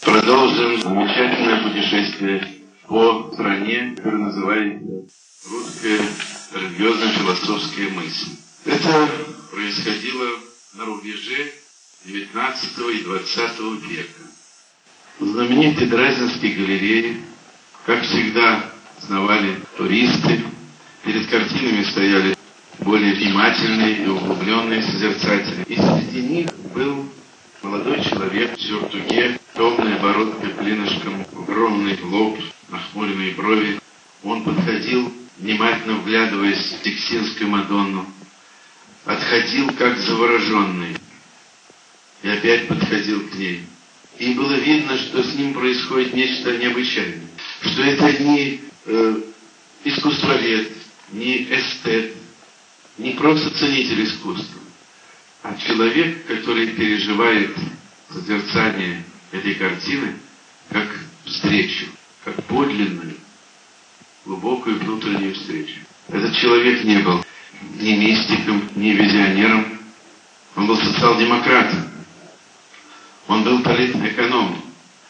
Продолжим замечательное путешествие по стране, которая называется русская религиозно-философская мысль. Это происходило на рубеже XIX и XX века. В знаменитой Дрезденской галерее, как всегда, сновали туристы. Перед картинами стояли более внимательные и углубленные созерцатели. И среди них был молодой человек в сюртуке, темная бородка клинышком, огромный лоб, нахмуренные брови. Он подходил, внимательно вглядываясь в Сикстинскую Мадонну, отходил как завороженный и опять подходил к ней. И было видно, что с ним происходит нечто необычайное, что это не искусствовед, не эстет, не просто ценитель искусства, а человек, который переживает созерцание этой картины как встречу, как подлинную, глубокую внутреннюю встречу. Этот человек не был ни мистиком, ни визионером, он был социал-демократом, он был политэкономом,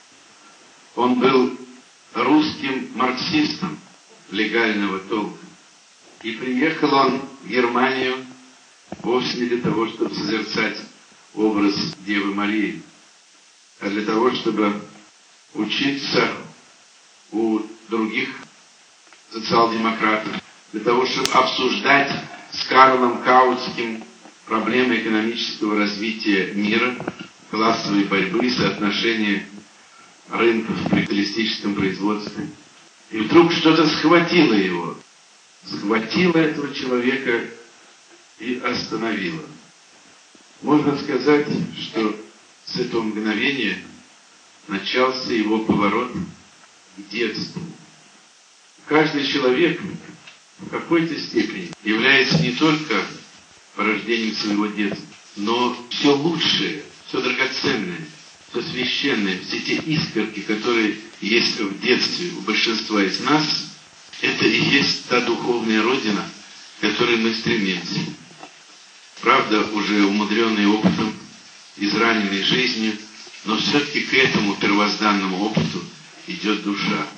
он был русским марксистом легального толка. И приехал он в Германию вовсе не для того, чтобы созерцать образ Девы Марии, а для того, чтобы учиться у других социал-демократов, для того, чтобы обсуждать с Карлом Каутским проблемы экономического развития мира, классовой борьбы, соотношения рынков при капиталистическом производстве. И вдруг что-то схватило его, схватило этого человека и остановило. Можно сказать, что с этого мгновения начался его поворот к детству. Каждый человек в какой-то степени является не только порождением своего детства, но все лучшее, все драгоценное, все священное, все те искорки, которые есть в детстве у большинства из нас, это и есть та духовная родина, к которой мы стремимся. Правда, уже умудренный опытом, израненной жизнью, но все-таки к этому первозданному опыту идет душа.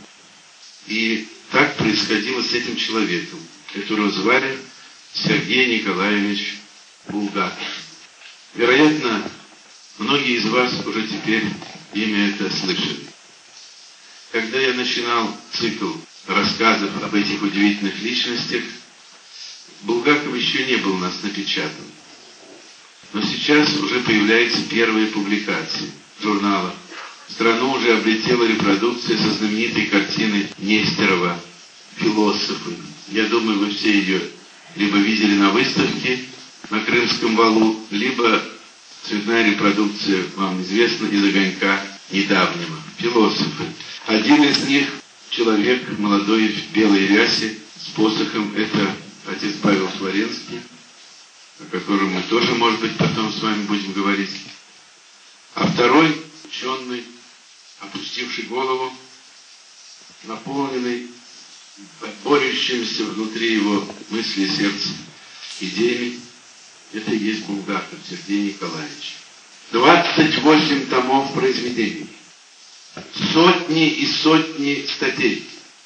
И так происходило с этим человеком, которого звали Сергей Николаевич Булгаков. Вероятно, многие из вас уже теперь имя это слышали. Когда я начинал цикл рассказов об этих удивительных личностях, Булгаков еще не был у нас напечатан. Но сейчас уже появляются первые публикации в журналах. Страну уже облетела репродукция со знаменитой картиной Нестерова «Философы». Я думаю, вы все ее либо видели на выставке на Крымском валу, либо цветная репродукция вам известна из «Огонька» недавнего. «Философы». Один из них, человек молодой в белой рясе с посохом, это отец Павел Флоренский, о котором мы тоже, может быть, потом с вами будем говорить. А второй, ученый, опустивший голову, наполненный борющимся внутри его мысли и сердца идеями, это и есть Булгаков Сергей Николаевич. 28 томов произведений, сотни и сотни статей.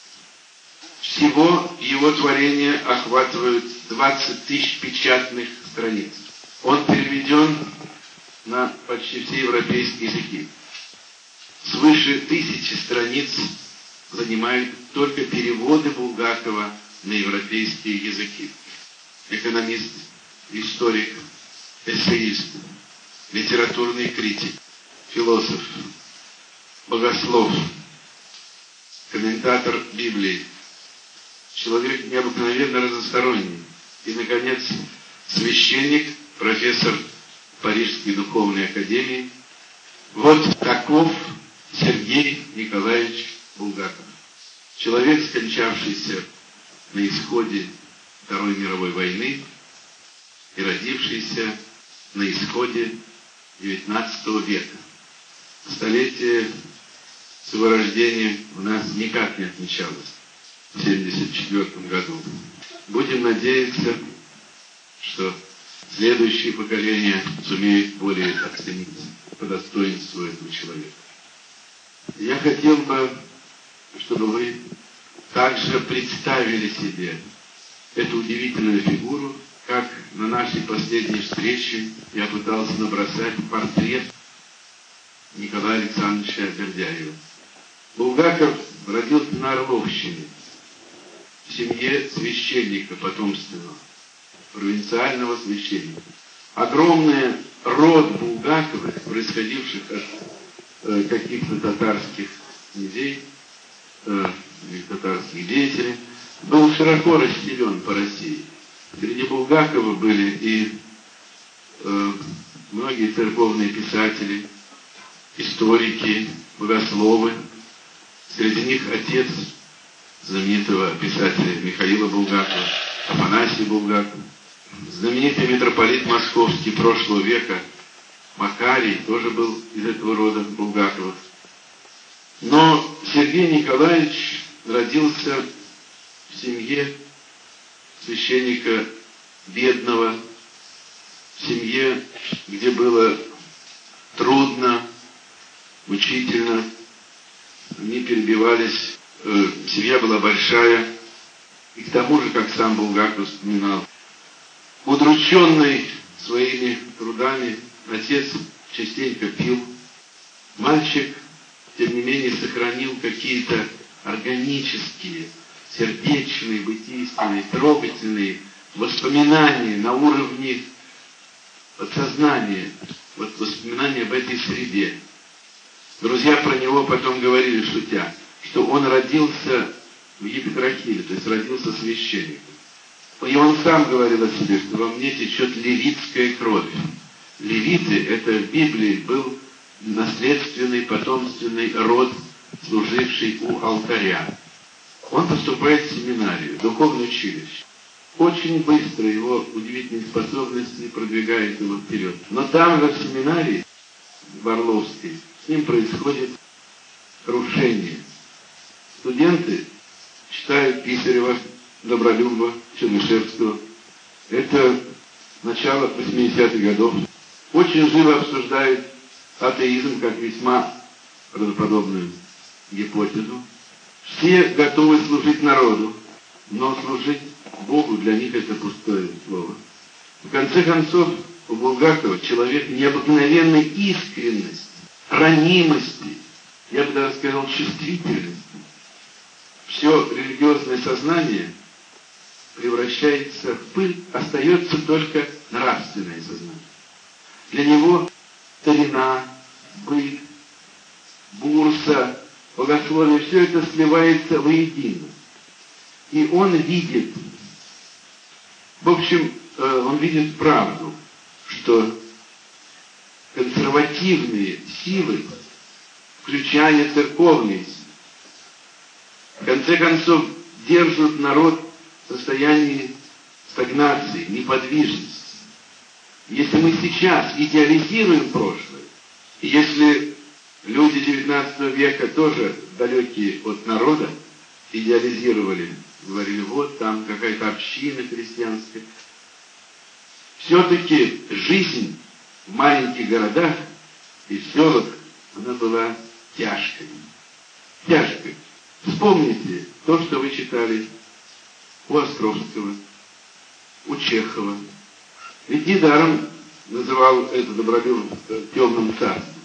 Всего его творения охватывают 20 тысяч печатных страниц. Он переведен на почти все европейские языки. Свыше 1000 страниц занимают только переводы Булгакова на европейские языки. Экономист, историк, эссеист, литературный критик, философ, богослов, комментатор Библии, человек необыкновенно разносторонний. И, наконец, священник, профессор Парижской духовной академии. Вот таков Сергей Николаевич Булгаков. Человек, скончавшийся на исходе Второй мировой войны и родившийся на исходе XIX века. Столетие своего рождения у нас никак не отмечалось в 1974 году. Будем надеяться, что следующие поколения сумеют более оценить по достоинству этого человека. Я хотел бы, чтобы вы также представили себе эту удивительную фигуру, как на нашей последней встрече я пытался набросать портрет Николая Александровича Бердяева. Булгаков родился на Орловщине, в семье священника потомственного, провинциального священника. Огромный род Булгаковых, происходивших от каких-то татарских князей, татарских деятелей, был широко расселен по России. Среди Булгакова были и многие церковные писатели, историки, богословы. Среди них отец знаменитого писателя Михаила Булгакова, Афанасий Булгаков, знаменитый митрополит московский прошлого века Макарий тоже был из этого рода Булгаковых. Но Сергей Николаевич родился в семье священника бедного, в семье, где было трудно, мучительно. Они перебивались, семья была большая, и к тому же, как сам Булгаков вспоминал, удрученный своими трудами, отец частенько пил. Мальчик, тем не менее, сохранил какие-то органические, сердечные, бытийственные, трогательные воспоминания на уровне подсознания, вот воспоминания об этой среде. Друзья про него потом говорили, шутя, что он родился в Епитрахиле, то есть родился священником. И он сам говорил о себе, что во мне течет левитская кровь. Левиты, это в Библии был наследственный, потомственный род, служивший у алтаря. Он поступает в семинарию, духовное училище. Очень быстро его удивительные способности продвигают его вперед. Но там же в семинарии, в Орловской, с ним происходит крушение. Студенты читают Писарева, Добролюбова, Чернышевского. Это начало 80-х годов. Очень живо обсуждают атеизм как весьма правдоподобную гипотезу. Все готовы служить народу, но служить Богу для них это пустое слово. В конце концов, у Булгакова человек необыкновенной искренности, ранимости, я бы даже сказал, чувствительности. Все религиозное сознание превращается в пыль, остается только нравственное сознание. Для него старина, быт, бурса, богословие, все это сливается воедино. И он видит, в общем, он видит правду, что консервативные силы, включая церковные силы, в конце концов держат народ в состоянии стагнации, неподвижности. Если мы сейчас идеализируем прошлое, и если люди XIX века тоже далекие от народа идеализировали, говорили, вот там какая-то община христианская, все-таки жизнь в маленьких городах и в селах, она была тяжкой. Тяжкой. Вспомните то, что вы читали у Островского, у Чехова. Ведь недаром называл это Добролюбов темным царством.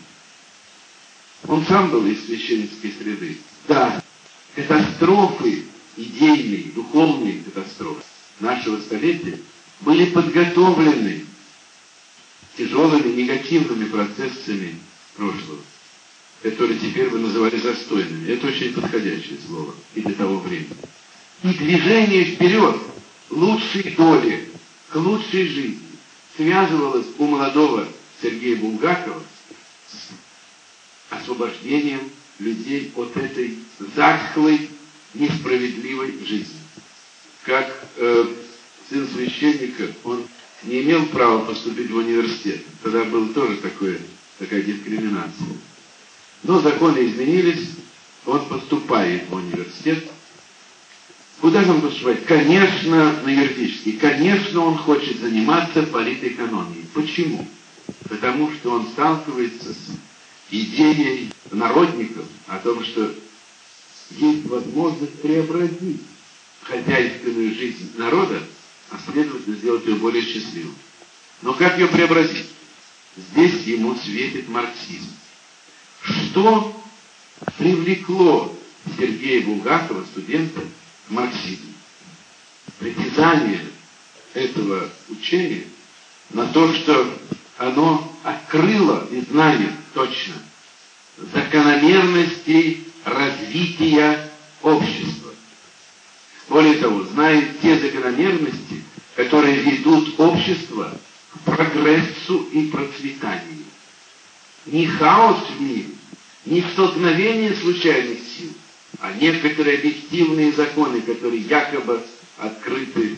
Он сам был из священнической среды. Да, катастрофы идейные, духовные катастрофы нашего столетия были подготовлены тяжелыми негативными процессами прошлого, которые теперь вы называли застойными. Это очень подходящее слово и для того времени. И движение вперед, лучшей доли, к лучшей жизни связывалось у молодого Сергея Булгакова с освобождением людей от этой затхлой, несправедливой жизни. Как сын священника, он не имел права поступить в университет. Тогда была тоже такая дискриминация. Но законы изменились, он поступает в университет. Куда же он поступает? Конечно, на юридический. Конечно, он хочет заниматься политэкономией. Почему? Потому что он сталкивается с идеей народников о том, что есть возможность преобразить хозяйственную жизнь народа, а следовательно сделать ее более счастливой. Но как ее преобразить? Здесь ему светит марксизм. Что привлекло Сергея Булгакова, студента, к марксизму? Притязание этого учения на то, что оно открыло и знает точно закономерностей развития общества. Более того, знает те закономерности, которые ведут общество к прогрессу и процветанию. Не хаос в мире, не столкновение случайных сил, а некоторые объективные законы, которые якобы открыты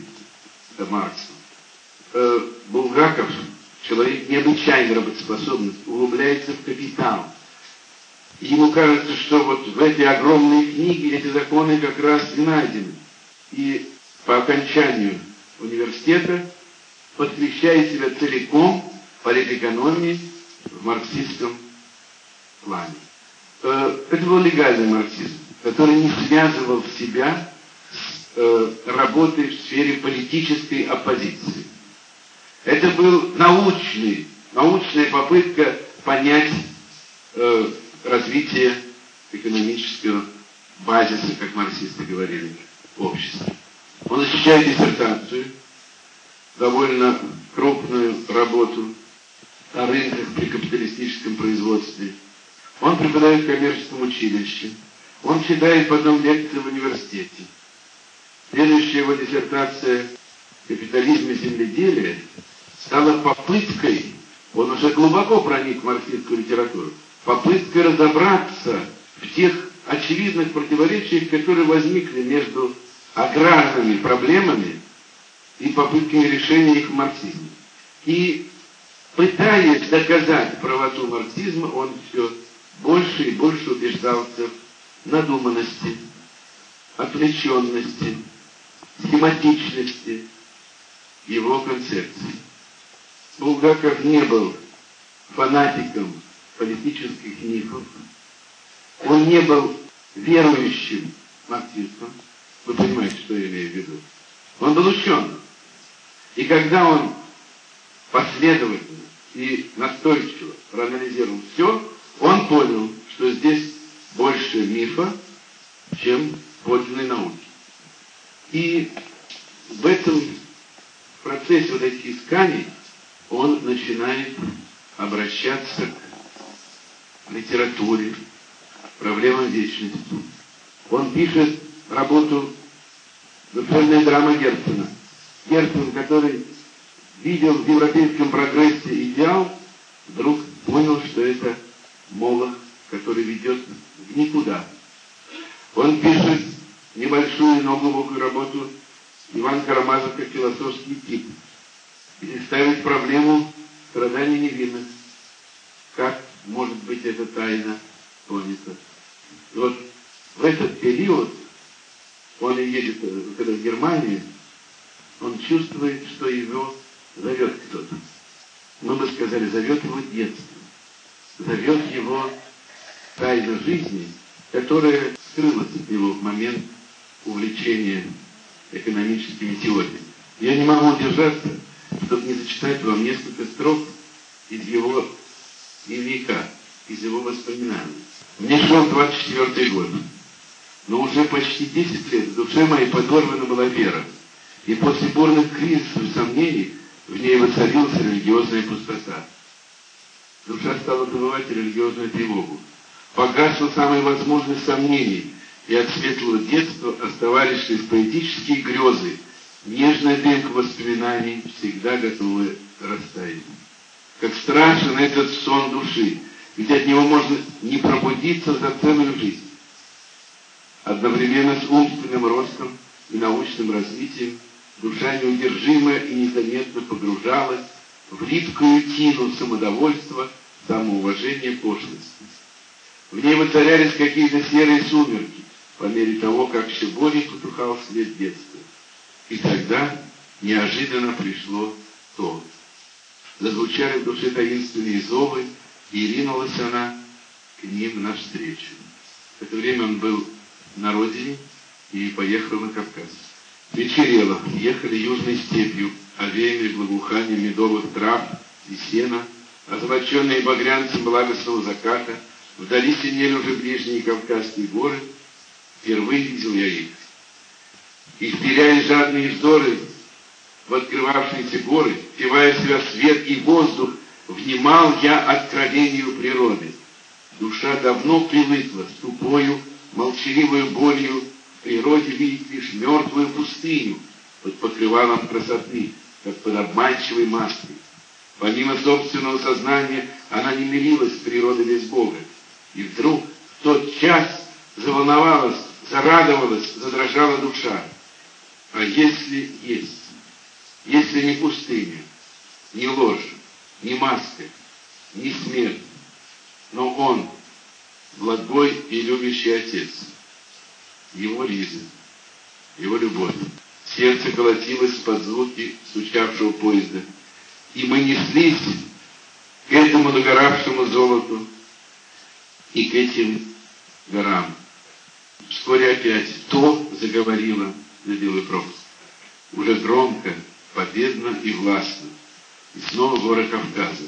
Марксом. Булгаков, человек необычайно работоспособный, углубляется в капитал. Ему кажется, что вот в этой огромной книге эти законы как раз и найдены. И по окончанию университета посвящает себя целиком политэкономии в марксистском плане. Это был легальный марксизм, который не связывал себя с работой в сфере политической оппозиции. Это был научная попытка понять развитие экономического базиса, как марксисты говорили, общества. Он защищает диссертацию, довольно крупную работу о рынках при капиталистическом производстве. Он преподает в коммерческом училище. Он читает потом лекции в университете. Следующая его диссертация «Капитализм и земледелие» стала попыткой, он уже глубоко проник в марксистскую литературу, попыткой разобраться в тех очевидных противоречиях, которые возникли между аграрными проблемами и попытками решения их в марксизме. И пытаясь доказать правоту марксизма, он все больше и больше убеждался в надуманности, отвлеченности, схематичности его концепции. Булгаков не был фанатиком политических мифов, он не был верующим марксистом, вы понимаете, что я имею в виду. Он был ученым. И когда он последовательно и настойчиво проанализировал все, он понял, что здесь больше мифа, чем подлинной науки. И в этом процессе вот этих исканий он начинает обращаться к литературе, проблемам вечности. Он пишет работу «Душевная драма Герцена». Герцен, который видел в европейском прогрессе идеал, вдруг понял, что это молох, который ведет в никуда. Он пишет небольшую, но глубокую работу «Иван Карамазов как философский тип». И ставит проблему страдания невинных. Как может быть эта тайна понята? И вот в этот период он и едет, когда в Германию, он чувствует, что его зовет кто-то. Мы бы сказали, зовет его детство. Зовет его тайна жизни, которая скрылась от него в момент увлечения экономическими теориями. Я не могу удержаться, чтобы не зачитать вам несколько строк из его дневника, из его воспоминаний. Мне шел 24-й год, но уже почти 10 лет в душе моей подорвана была вера, и после бурных кризисов и сомнений в ней воцарилась религиозная пустота. Душа стала забывать религиозную тревогу. Погасла самая возможность сомнений, и от светлого детства оставались лишь поэтические грезы, нежная дымка воспоминаний, всегда готовы растаять. Как страшен этот сон души, ведь от него можно не пробудиться за целую жизнь. Одновременно с умственным ростом и научным развитием душа неудержимо и незаметно погружалась в липкую тину самодовольства, самоуважения, пошлости. В ней воцарялись какие-то серые сумерки, по мере того, как все более потухал свет детства. И тогда неожиданно пришло то. Зазвучали в душе таинственные зовы, и ринулась она к ним навстречу. В это время он был на родине и поехал на Кавказ. Вечерело, ехали южной степью, овеянной благоуханием медовых трав и сена, озолоченные багрянцем благостного заката. Вдали синели уже ближние Кавказские горы. Впервые видел я их. И, вперяя жадные взоры в открывавшиеся горы, впивая в себя свет и воздух, внимал я откровению природы. Душа давно привыкла с тупою, молчаливою болью в природе видеть лишь мертвую пустыню под покрывалом красоты, как под обманчивой маской. Помимо собственного сознания она не мирилась с природой без Бога. И вдруг в тот час заволновалась, зарадовалась, задрожала душа. А если есть? Если не пустыня, не ложь, не маска, не смерть, но Он, благой и любящий Отец, Его Лиза, Его любовь. Сердце колотилось под звуки стучавшего поезда, и мы неслись к этому догоравшему золоту и к этим горам. Вскоре опять то заговорило на белый пропуск. Уже громко, победно и властно. И снова горы Кавказа.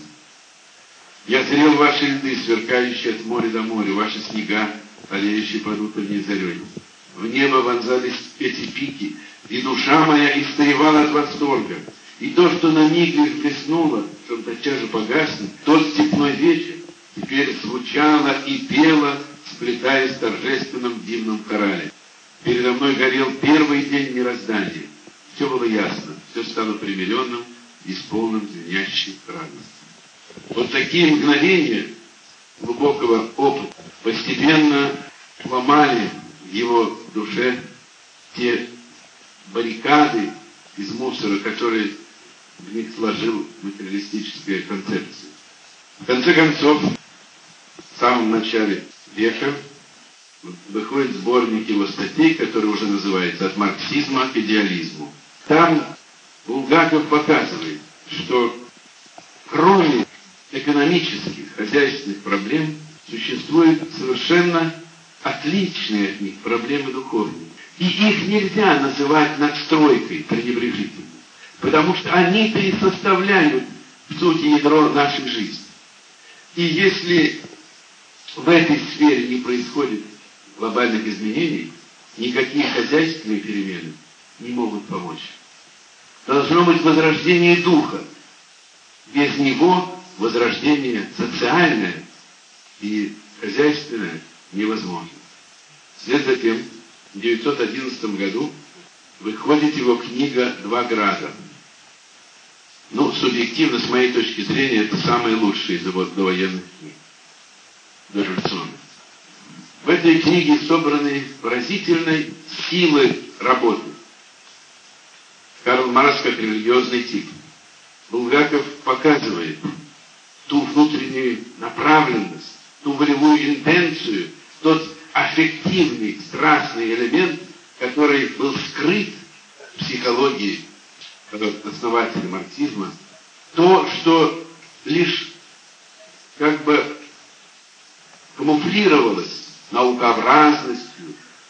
Я зрел ваши льды, сверкающие от моря до моря, ваши снега, олеющие под утренней зарей. В небо вонзались эти пики, и душа моя истаивала от восторга. И то, что на миг лишь блеснуло, чтобы тотчас же погаснуть, тот степной вечер теперь звучало и пело, сплетаясь в торжественном дивном хорале. Передо мной горел первый день мироздания. Все было ясно, все стало примиренным, исполненным звенящей радостью. Вот такие мгновения глубокого опыта постепенно ломали в его душе те баррикады из мусора, которые в них сложил материалистическая концепция. В конце концов, в самом начале века выходит сборник его статей, который уже называется «От марксизма к идеализму». Там Булгаков показывает, что кроме экономических, хозяйственных проблем существуют совершенно отличные от них проблемы духовные. И их нельзя называть надстройкой пренебрежительно, потому что они-то и составляют в сути ядро нашей жизни. И если в этой сфере не происходит глобальных изменений, никакие хозяйственные перемены не могут помочь. Должно быть возрождение духа. Без него возрождение социальное и хозяйственное невозможно. Вслед за тем, в 1911 году выходит его книга «Два града». Субъективно, с моей точки зрения, это самая лучшая из его довоенных книг, дореволюционных. В этой книге собраны поразительной силы работы. Карл Маркс как религиозный тип. Булгаков показывает ту внутреннюю направленность, ту волевую интенцию, тот аффективный, страстный элемент, который был скрыт в психологии основателя марксизма, то, что лишь как бы камуфлировалось наукообразностью,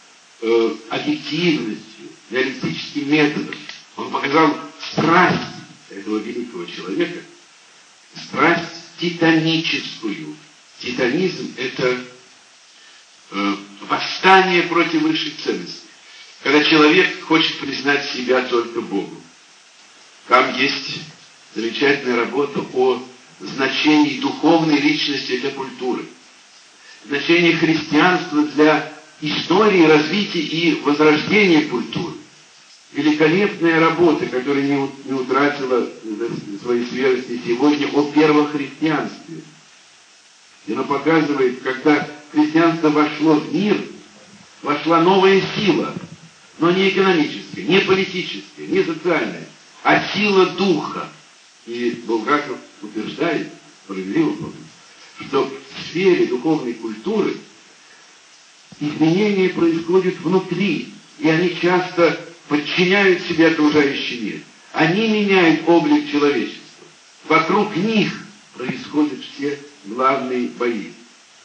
объективностью, диалектическим методом. Он показал страсть этого великого человека, страсть титаническую. Титанизм — это восстание против высших ценностей. Когда человек хочет признать себя только Богом. Там есть замечательная работа о значении духовной личности для культуры, значении христианства для истории, развития и возрождения культуры. Великолепная работа, которая не утратила своей свежести сегодня, о первохристианстве. И она показывает, когда христианство вошло в мир, вошла новая сила, но не экономическая, не политическая, не социальная, а сила духа. И Булгаков утверждает, справедливо, что в сфере духовной культуры изменения происходят внутри, и они часто подчиняют себе окружающий мир. Они меняют облик человечества. Вокруг них происходят все главные бои.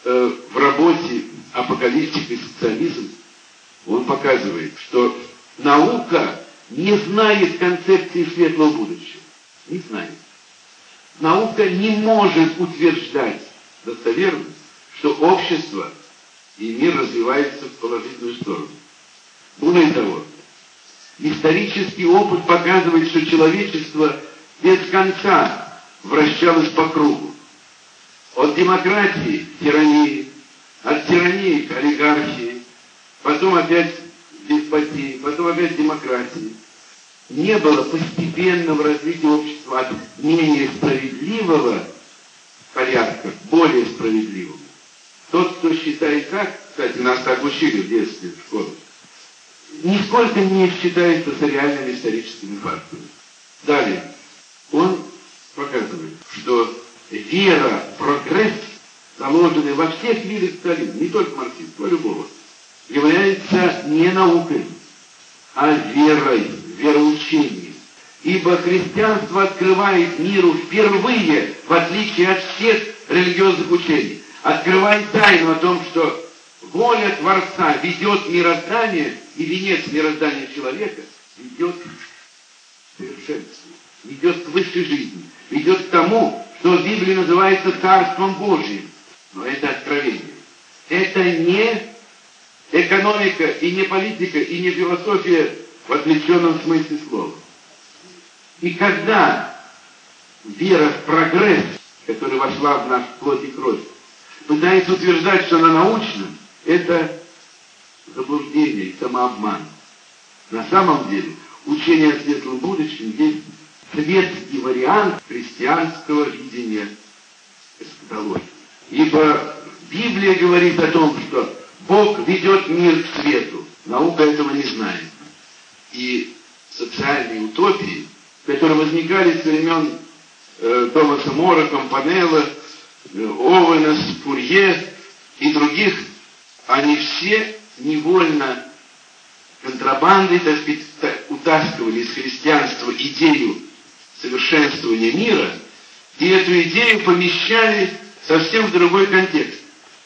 в работе «Апокалиптика и социализм» он показывает, что наука не знает концепции светлого будущего. Не знает. Наука не может утверждать достоверно, что общество и мир развивается в положительную сторону. Более того, исторический опыт показывает, что человечество без конца вращалось по кругу. От демократии к тирании, от тирании к олигархии, потом опять деспотии, потом опять демократии. Не было постепенного развития общества от менее справедливого порядка к более справедливому. Тот, кто считает так, кстати, нас так учили в детстве, в школе, нисколько не считается с реальными историческими фактами. Далее, он показывает, что вера в прогресс, заложенная во всех видах социализма, не только марксизма, а любого, является не наукой, а верой, вероучением. Ибо христианство открывает миру впервые, в отличие от всех религиозных учений, открывает тайну о том, что воля Творца ведет мироздание, и венец мироздания человека ведет к совершенству, ведет к высшей жизни, ведет к тому, что в Библии называется Царством Божьим. Но это откровение. Это не экономика, и не политика, и не философия в отвлеченном смысле слова. И когда вера в прогресс, которая вошла в наш плоть и кровь, пытается утверждать, что она научна, это заблуждение и самообман. На самом деле, учение о светлом будущем есть светский вариант христианского видения эсхатологии. Ибо Библия говорит о том, что Бог ведет мир к свету. Наука этого не знает. И социальные утопии, которые возникали с времен Томаса Мора, Кампанелла, Оуэна, Фурье и других, они все невольно контрабандой, так сказать, утаскивали из христианства идею совершенствования мира, и эту идею помещали совсем в другой контекст.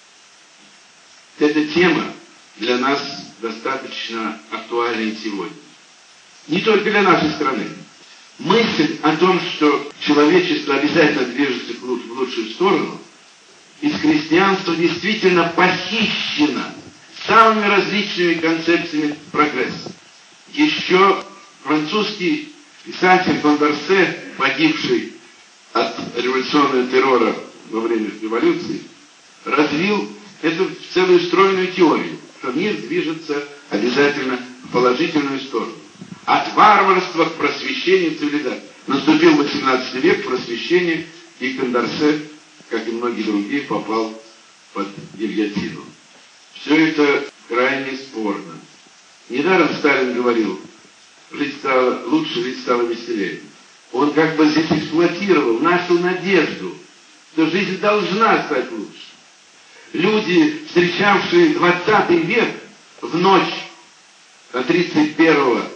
Эта тема для нас достаточно актуальна и сегодня. Не только для нашей страны. Мысль о том, что человечество обязательно движется в лучшую сторону, из христианства действительно похищена самыми различными концепциями прогресса. Еще французский писатель Кондорсе, погибший от революционного террора во время революции, развил эту целую стройную теорию, что мир движется обязательно в положительную сторону. От варварства к просвещению цивилизации. Наступил 18 век, просвещение, и Кондорсе, как и многие другие, попал под гильотину. Все это крайне спорно. Недаром Сталин говорил, жить стало лучше, жить стало веселее. Он как бы здесь эксплуатировал нашу надежду, что жизнь должна стать лучше. Люди, встречавшие 20 век в ночь 31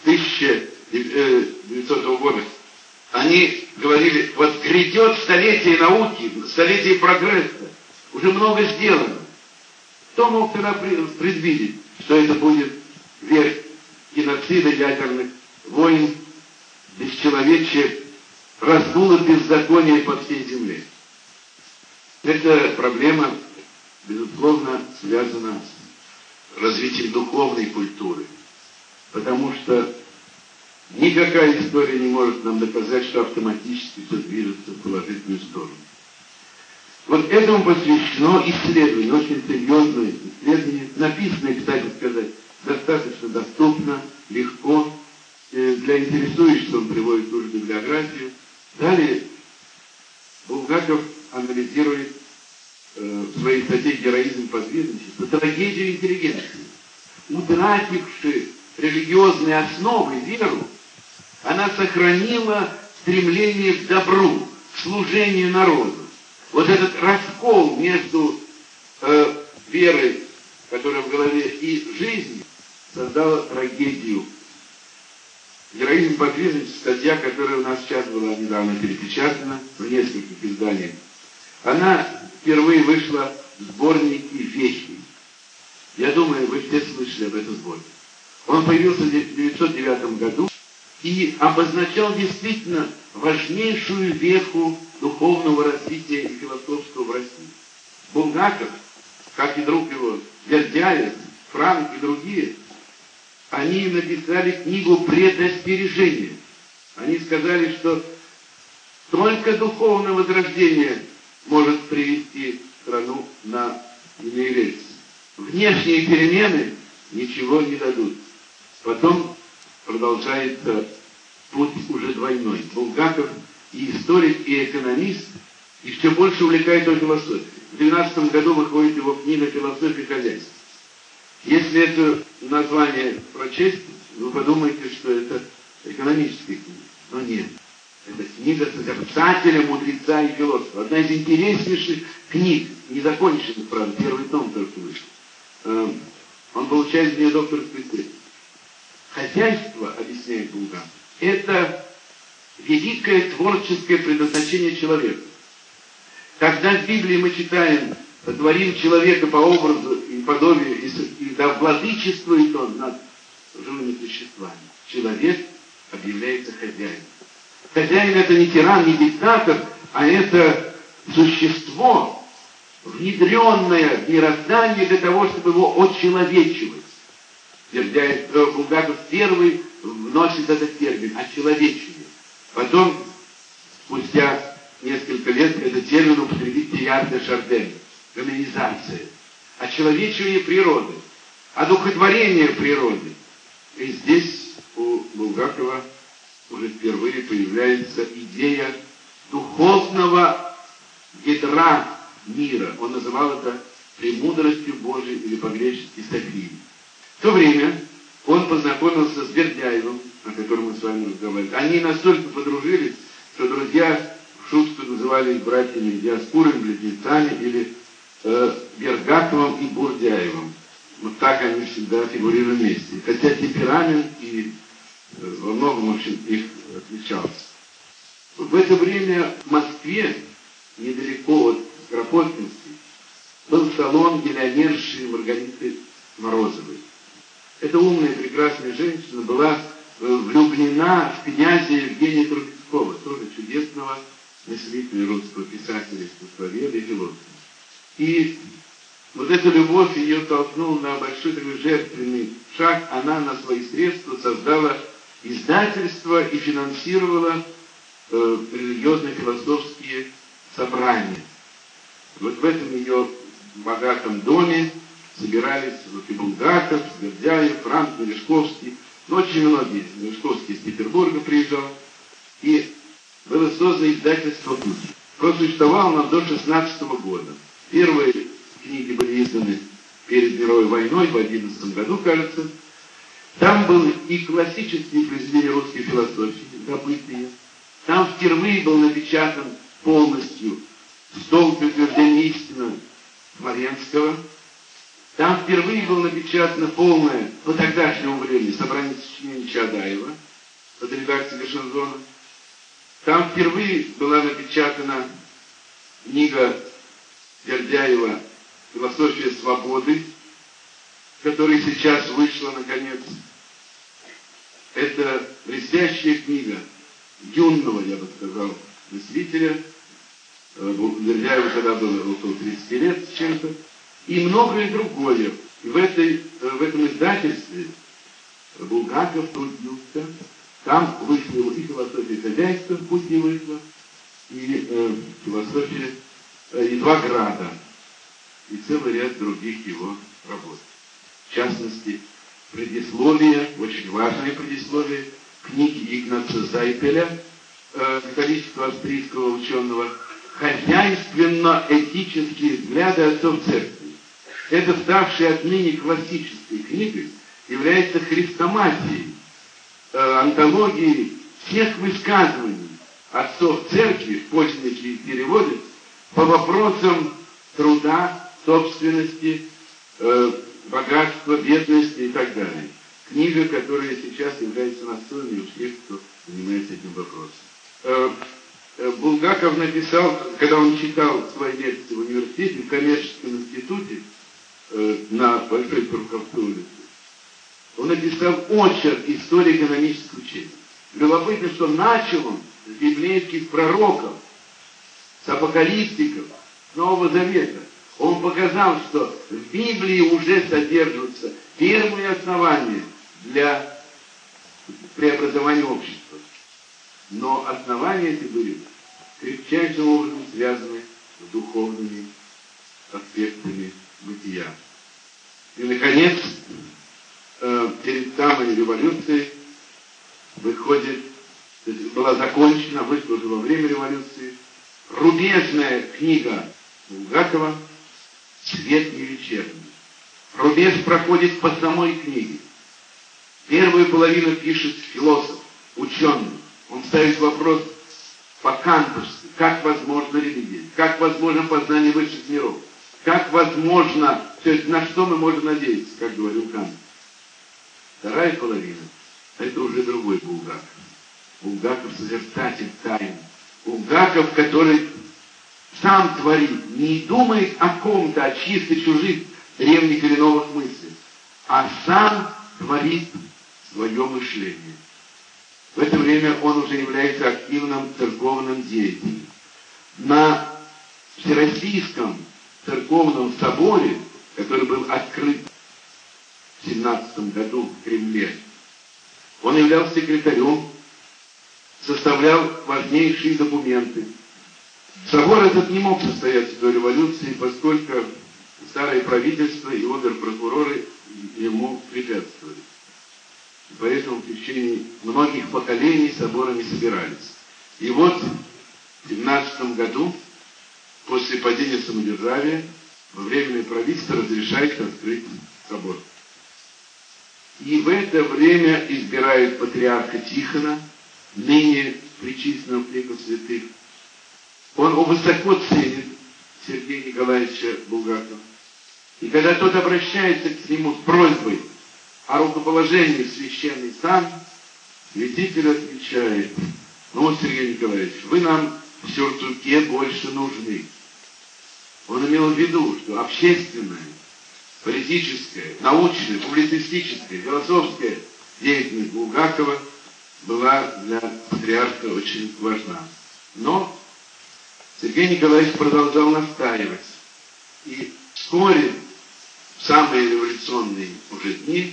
1900 года, они говорили, вот грядет столетие науки, столетие прогресса, уже много сделано. Кто мог тогда предвидеть, что это будет век геноцида, ядерных войн, бесчеловечия, разгула беззакония по всей земле? Эта проблема, безусловно, связана с развитием духовной культуры. Потому что никакая история не может нам доказать, что автоматически все движется в положительную сторону. Вот этому посвящено исследование, очень серьезное исследование, написанное, кстати сказать, достаточно доступно, легко. Для интересующихся он приводит ту же библиографию. Далее Булгаков анализирует в своей статье «Героизм и подвижничество» трагедию интеллигенции. Утративши религиозные основы, веру, она сохранила стремление к добру, к служению народу. Вот этот раскол между верой, которая в голове, и жизнью, создала трагедию. «Героизм и подвижничество» — статья, которая у нас сейчас была недавно перепечатана в нескольких изданиях. Она впервые вышла сборнике «Вехи». Я думаю, вы все слышали об этом сборнике. Он появился в 1909 году и обозначал действительно важнейшую веху духовного развития и философского в России. Булгаков, как и друг его Бердяев, Франк и другие, они написали книгу «Предостережение». Они сказали, что только духовное возрождение может привести страну на иные рельсы. Внешние перемены ничего не дадут. Потом продолжается путь уже двойной. Булгаков и историк, и экономист, и все больше увлекает его философией. В 2012 году выходит его книга «Философия хозяйства». Если это название прочесть, вы подумаете, что это экономическая книга. Но нет. Это книга созерцателя, мудреца и философа. Одна из интереснейших книг, незаконченных, правда, первый том только вышел. Он получает из нее докторскую степень. Хозяйство, объясняет Булгаков, это великое творческое предназначение человека. Когда в Библии мы читаем «Творим человека по образу и подобию, и да владычествует он над живыми существами», человек объявляется хозяином. Хозяин — это не тиран, не диктатор, а это существо, внедренное в мироздание для того, чтобы его очеловечивать. Булгаков первый вносит этот термин «очеловечивание». Потом, спустя несколько лет, этот термин употребит Теilhard де Шарден — гуманизация. Очеловечивание природы, одухотворение природы. И здесь у Булгакова уже впервые появляется идея духовного ядра мира. Он называл это «премудростью Божией» или по-гречески «Софией». В то время он познакомился с Бердяевым, о котором мы с вами разговаривали. Они настолько подружились, что друзья в шутку называли их братьями Диаскурами, близнецами или Бергаковым и Бурдяевым. Вот так они всегда фигурировали вместе. Хотя темперамент и во многом, в общем, их отличался. В это время в Москве, недалеко от Кропоткинской, был салон миллионерши Маргариты Морозовой. Эта умная, прекрасная женщина была влюблена в князя Евгения Трубецкого, тоже чудесного мыслителя, русского писателя, искусствоведа и философа. И вот эта любовь ее толкнула на большой такой жертвенный шаг. Она на свои средства создала издательство и финансировала религиозно-философские собрания. Вот в этом ее богатом доме собирались и Булгаков, Бердяев, Франк, Мережковский, но очень многие. Мережковский из Петербурга приезжал. И было создано издательство «Путь». Просуществовало оно до 1916 года. Первые книги были изданы перед мировой войной, в 2011 году, кажется. Там были и классические произведения русской философии, добытые. Там впервые был напечатан полностью «Столб утверждения истины» Смоленского. Там впервые было напечатано полное, по тогдашнему времени, собрание сочинений Чаадаева под редакцией Гашензона. Там впервые была напечатана книга Бердяева «Философия свободы», которая сейчас вышла, наконец. Это блестящая книга юного, я бы сказал, мыслителя. Бердяеву тогда было около 30 лет с чем-то. И многое другое. И в этом издательстве Булгаков трудился. Там вышла и философия хозяйства, в пути вышла, и философия, и «Два града», и целый ряд других его работ. В частности, предисловие, очень важное предисловие, книги Игнаца Зайпеля, католического австрийского ученого, «Хозяйственно-этические взгляды отцов церкви». Это, ставшая отныне классической книгой, является хрестоматией, антологией всех высказываний отцов церкви, в поздние переводы, по вопросам труда, собственности, богатства, бедности и так далее. Книга, которая сейчас является настольной у всех, кто занимается этим вопросом. Булгаков написал, когда он читал свои лекции в университете, в коммерческом институте, на Большой Турковской улице, он написал очерк истории экономического учения. Любопытно, что начал он с библейских пророков, с апокалиптиков, с Нового Завета. Он показал, что в Библии уже содержатся первые основания для преобразования общества. Но основания эти были крепчайшим образом связаны с духовными аспектами бытия. И, наконец, перед самой революцией была закончена, вышла уже во время революции, рубежная книга Булгакова «Свет не вечерний». Рубеж проходит по самой книге. Первую половину пишет философ, ученый. Он ставит вопрос по-кантовски, как возможна религия, как возможно познание высших миров, как возможно, то есть на что мы можем надеяться, как говорил Кант. Вторая половина — это уже другой Булгаков. Булгаков — созерцатель тайн. Булгаков, который сам творит, не думает о ком-то, о чьих-то чужих древних или новых мыслях, а сам творит свое мышление. В это время он уже является активным церковным деятелем. На Всероссийском церковном соборе, который был открыт в 1917 году в Кремле, он являлся секретарем, составлял важнейшие документы. Собор этот не мог состояться до революции, поскольку старое правительство и обер-прокуроры ему препятствовали. Поэтому в течение многих поколений соборы не собирались. И вот в 1917 году, после падения самодержавия, во временное правительство разрешает открыть собор. И в это время избирают патриарха Тихона, ныне причисленного к лику святых. Он высоко ценит Сергея Николаевича Булгакова. И когда тот обращается к нему с просьбой о рукоположении в священный сан, святитель отвечает: ну, Сергей Николаевич, вы нам в сюртуке больше нужны. Он имел в виду, что общественная, политическая, научная, публицистическая, философская деятельность Булгакова была для патриарха очень важна. Но Сергей Николаевич продолжал настаивать. И вскоре, в самые революционные уже дни,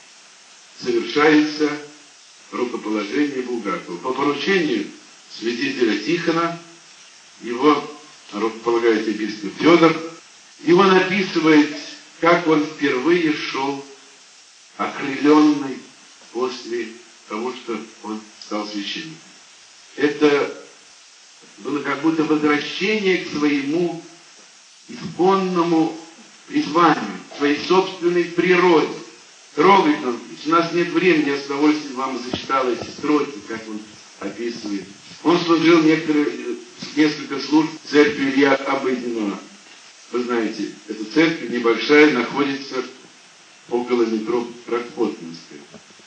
совершается рукоположение Булгакова. По поручению святителя Тихона его рукополагает епископ Федор, и он описывает, как он впервые шел окрыленный после того, что он стал священником. Это было как будто возвращение к своему исконному призванию, к своей собственной природе. Трогательно. У нас нет времени, я с удовольствием вам зачитал эти строки, как он описывает. Он служил несколько служб в церкви Илья Обыденного. Вы знаете, эта церковь небольшая, находится около метро Прокопьевская.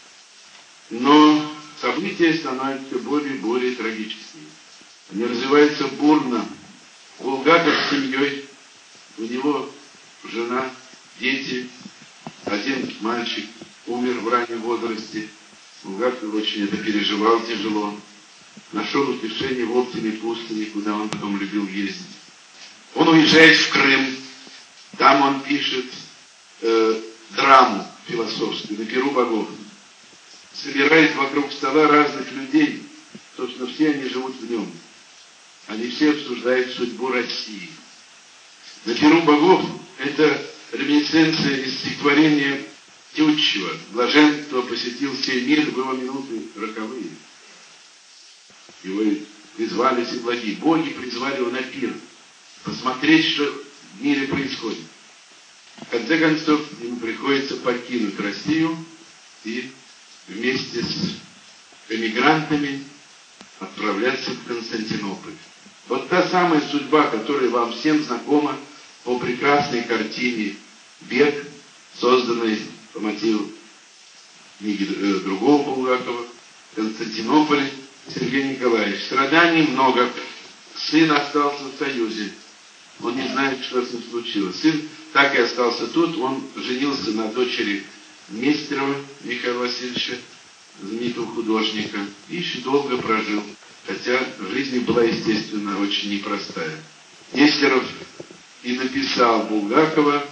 Но события становятся более и более трагическими. Они развиваются бурно. Булгаков с семьей, у него жена, дети, один мальчик умер в раннем возрасте. Булгаков очень это переживал тяжело. Нашел утешение в Оптиной пустыне, куда он потом любил ездить. Он уезжает в Крым. Там он пишет драму философскую «На перу богов». Собирает вокруг стола разных людей. Собственно, все они живут в нем. Они все обсуждают судьбу России. «На перу богов» — это реминисценция из стихотворения Тютчева. Блаженство посетил сей мир в его минуты роковые. Его призвали все благие. Боги призвали его на пир. Посмотреть, что в мире происходит. В конце концов, ему приходится покинуть Россию и вместе с эмигрантами отправляться в Константинополь. Вот та самая судьба, которая вам всем знакома по прекрасной картине «Бег», созданной по мотиву книги другого Булгакова, в Константинополе Сергей Николаевич. Страданий много. Сын остался в Союзе. Он не знает, что с ним случилось. Сын так и остался тут. Он женился на дочери Нестерова Михаила Васильевича, знаменитого художника. И еще долго прожил. Хотя жизнь была, естественно, очень непростая. Нестеров и написал Булгакова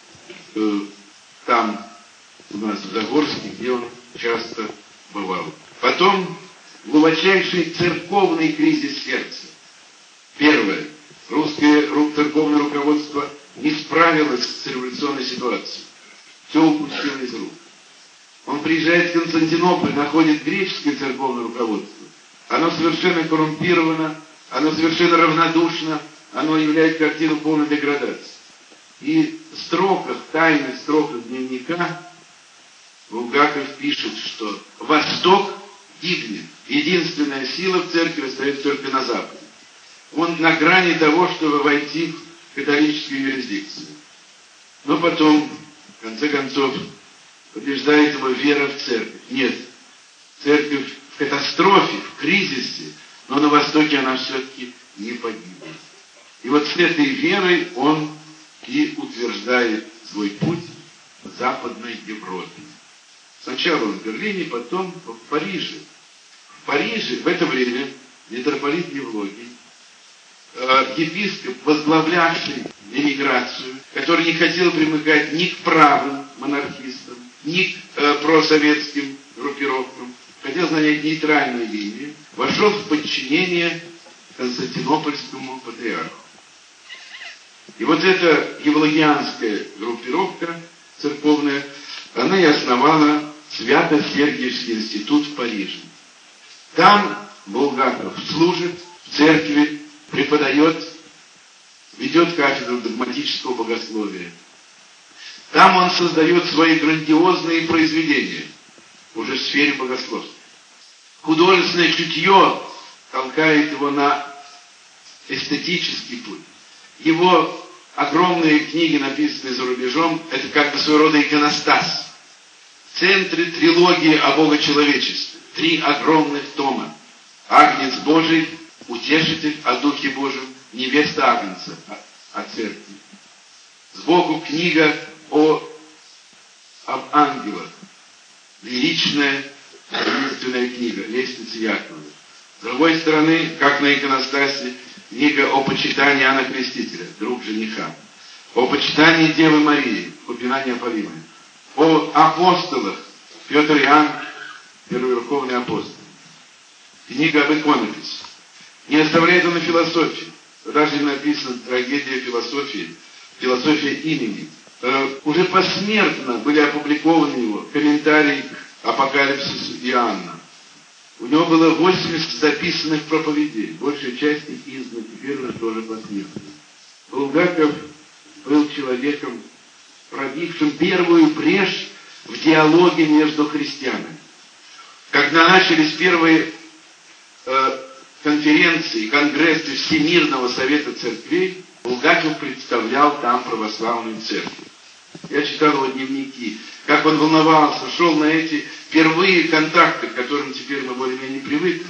там, у нас в Загорске, где он часто бывал. Потом глубочайший церковный кризис сердца. Первое. Русское церковное руководство не справилось с революционной ситуацией. Все упустило из рук. Он приезжает в Константинополь, находит греческое церковное руководство. Оно совершенно коррумпировано, оно совершенно равнодушно, оно является картиной полной деградации. И в строках, тайных строках дневника Булгаков пишет, что Восток гибнет. Единственная сила в церкви остается только на Западе. Он на грани того, чтобы войти в католическую юрисдикцию. Но потом, в конце концов, побеждает его вера в церковь. Нет, церковь в катастрофе, в кризисе, но на Востоке она все-таки не погибла. И вот с этой верой он и утверждает свой путь в Западной Европе. Сначала в Берлине, потом в Париже. В Париже в это время митрополит Евлогий, епископ, возглавлявший эмиграцию, который не хотел примыкать ни к правым монархистам, ни к просоветским группировкам, хотел занять нейтральную линию, вошел в подчинение Константинопольскому патриарху. И вот эта евлогианская группировка церковная, она и основала Свято-Сергиевский институт в Париже. Там Булгаков служит в церкви, преподает, ведет кафедру догматического богословия. Там он создает свои грандиозные произведения, уже в сфере богословства. Художественное чутье толкает его на эстетический путь. Его огромные книги, написанные за рубежом, это как бы своего рода иконостас. В центре трилогии о богочеловечестве. 3 огромных тома. Агнец Божий, Утешитель о Духе Божьем, невеста Агнца о церкви. Сбоку книга об ангелах. Лиричная, таинственная книга, лестница Якова. С другой стороны, как на иконостасе, книга о почитании Иоанна Крестителя, друг жениха. О почитании Девы Марии, Купина Неаполимая. О апостолах, Петр и Иоанн, первоверховный апостол. Книга об иконописи. Не оставляет он и философии. Даже написана трагедия философии, философия имени. Уже посмертно были опубликованы его комментарии к апокалипсису Иоанна. У него было 80 записанных проповедей, большая часть их издана, теперь уже тоже посмертно. Булгаков был человеком, пробившим первую брешь в диалоге между христианами. Когда начались первые конференции, конгрессы Всемирного Совета Церквей, Булгаков представлял там православную церковь. Я читал его дневники, как он волновался, шел на эти впервые контакты, к которым теперь мы более-менее привыкли.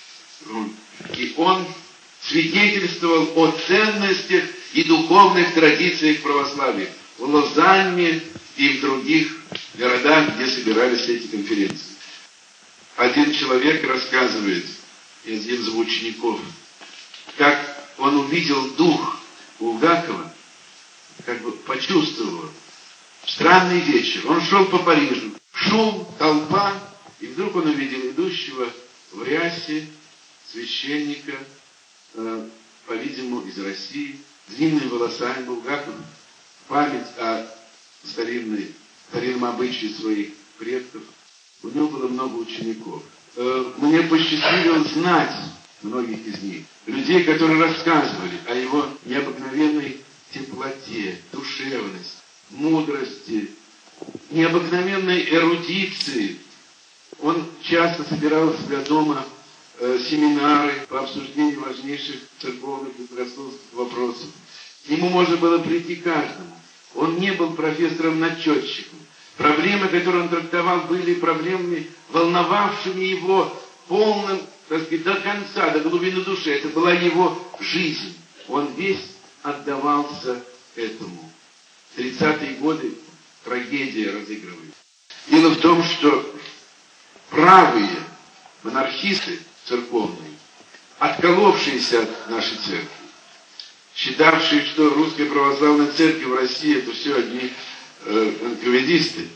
И он свидетельствовал о ценностях и духовных традициях православия в Лозанне и в других городах, где собирались эти конференции. Один человек рассказывает, один из учеников, как он увидел дух Булгакова, как бы почувствовал его. Странный вечер. Он шел по Парижу. Шум, толпа, и вдруг он увидел идущего в рясе священника, по-видимому, из России, с длинными волосами Булгакова, память о старинном обычае своих предков. У него было много учеников. Мне посчастливилось знать многих из них. Людей, которые рассказывали о его необыкновенной теплоте, душевности, мудрости, необыкновенной эрудиции. Он часто собирал у себя дома семинары по обсуждению важнейших церковных и богословских вопросов. К нему можно было прийти каждому. Он не был профессором-начетчиком. Проблемы, которые он трактовал, были проблемами, волновавшими его полным так сказать, до конца, до глубины души. Это была его жизнь. Он весь отдавался этому. 30-е годы трагедия разыгрывается. Дело в том, что правые монархисты церковные, отколовшиеся от нашей церкви, считавшие, что Русская Православная Церковь в России это все одни энковедисты,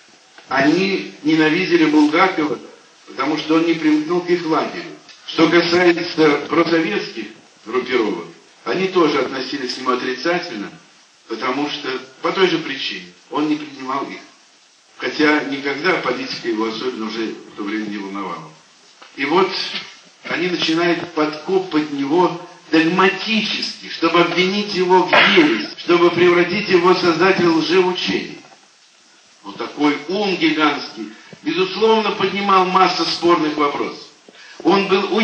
они ненавидели Булгакова, потому что он не примкнул к их лагерю. Что касается просоветских группировок, они тоже относились к нему отрицательно, потому что по той же причине он не принимал их. Хотя никогда политика его особенно уже в то время не волновала. И вот они начинают подкопать него догматически, чтобы обвинить его в ересь, чтобы превратить его в создателя лжеучений. Вот такой ум гигантский, безусловно, поднимал массу спорных вопросов. Он был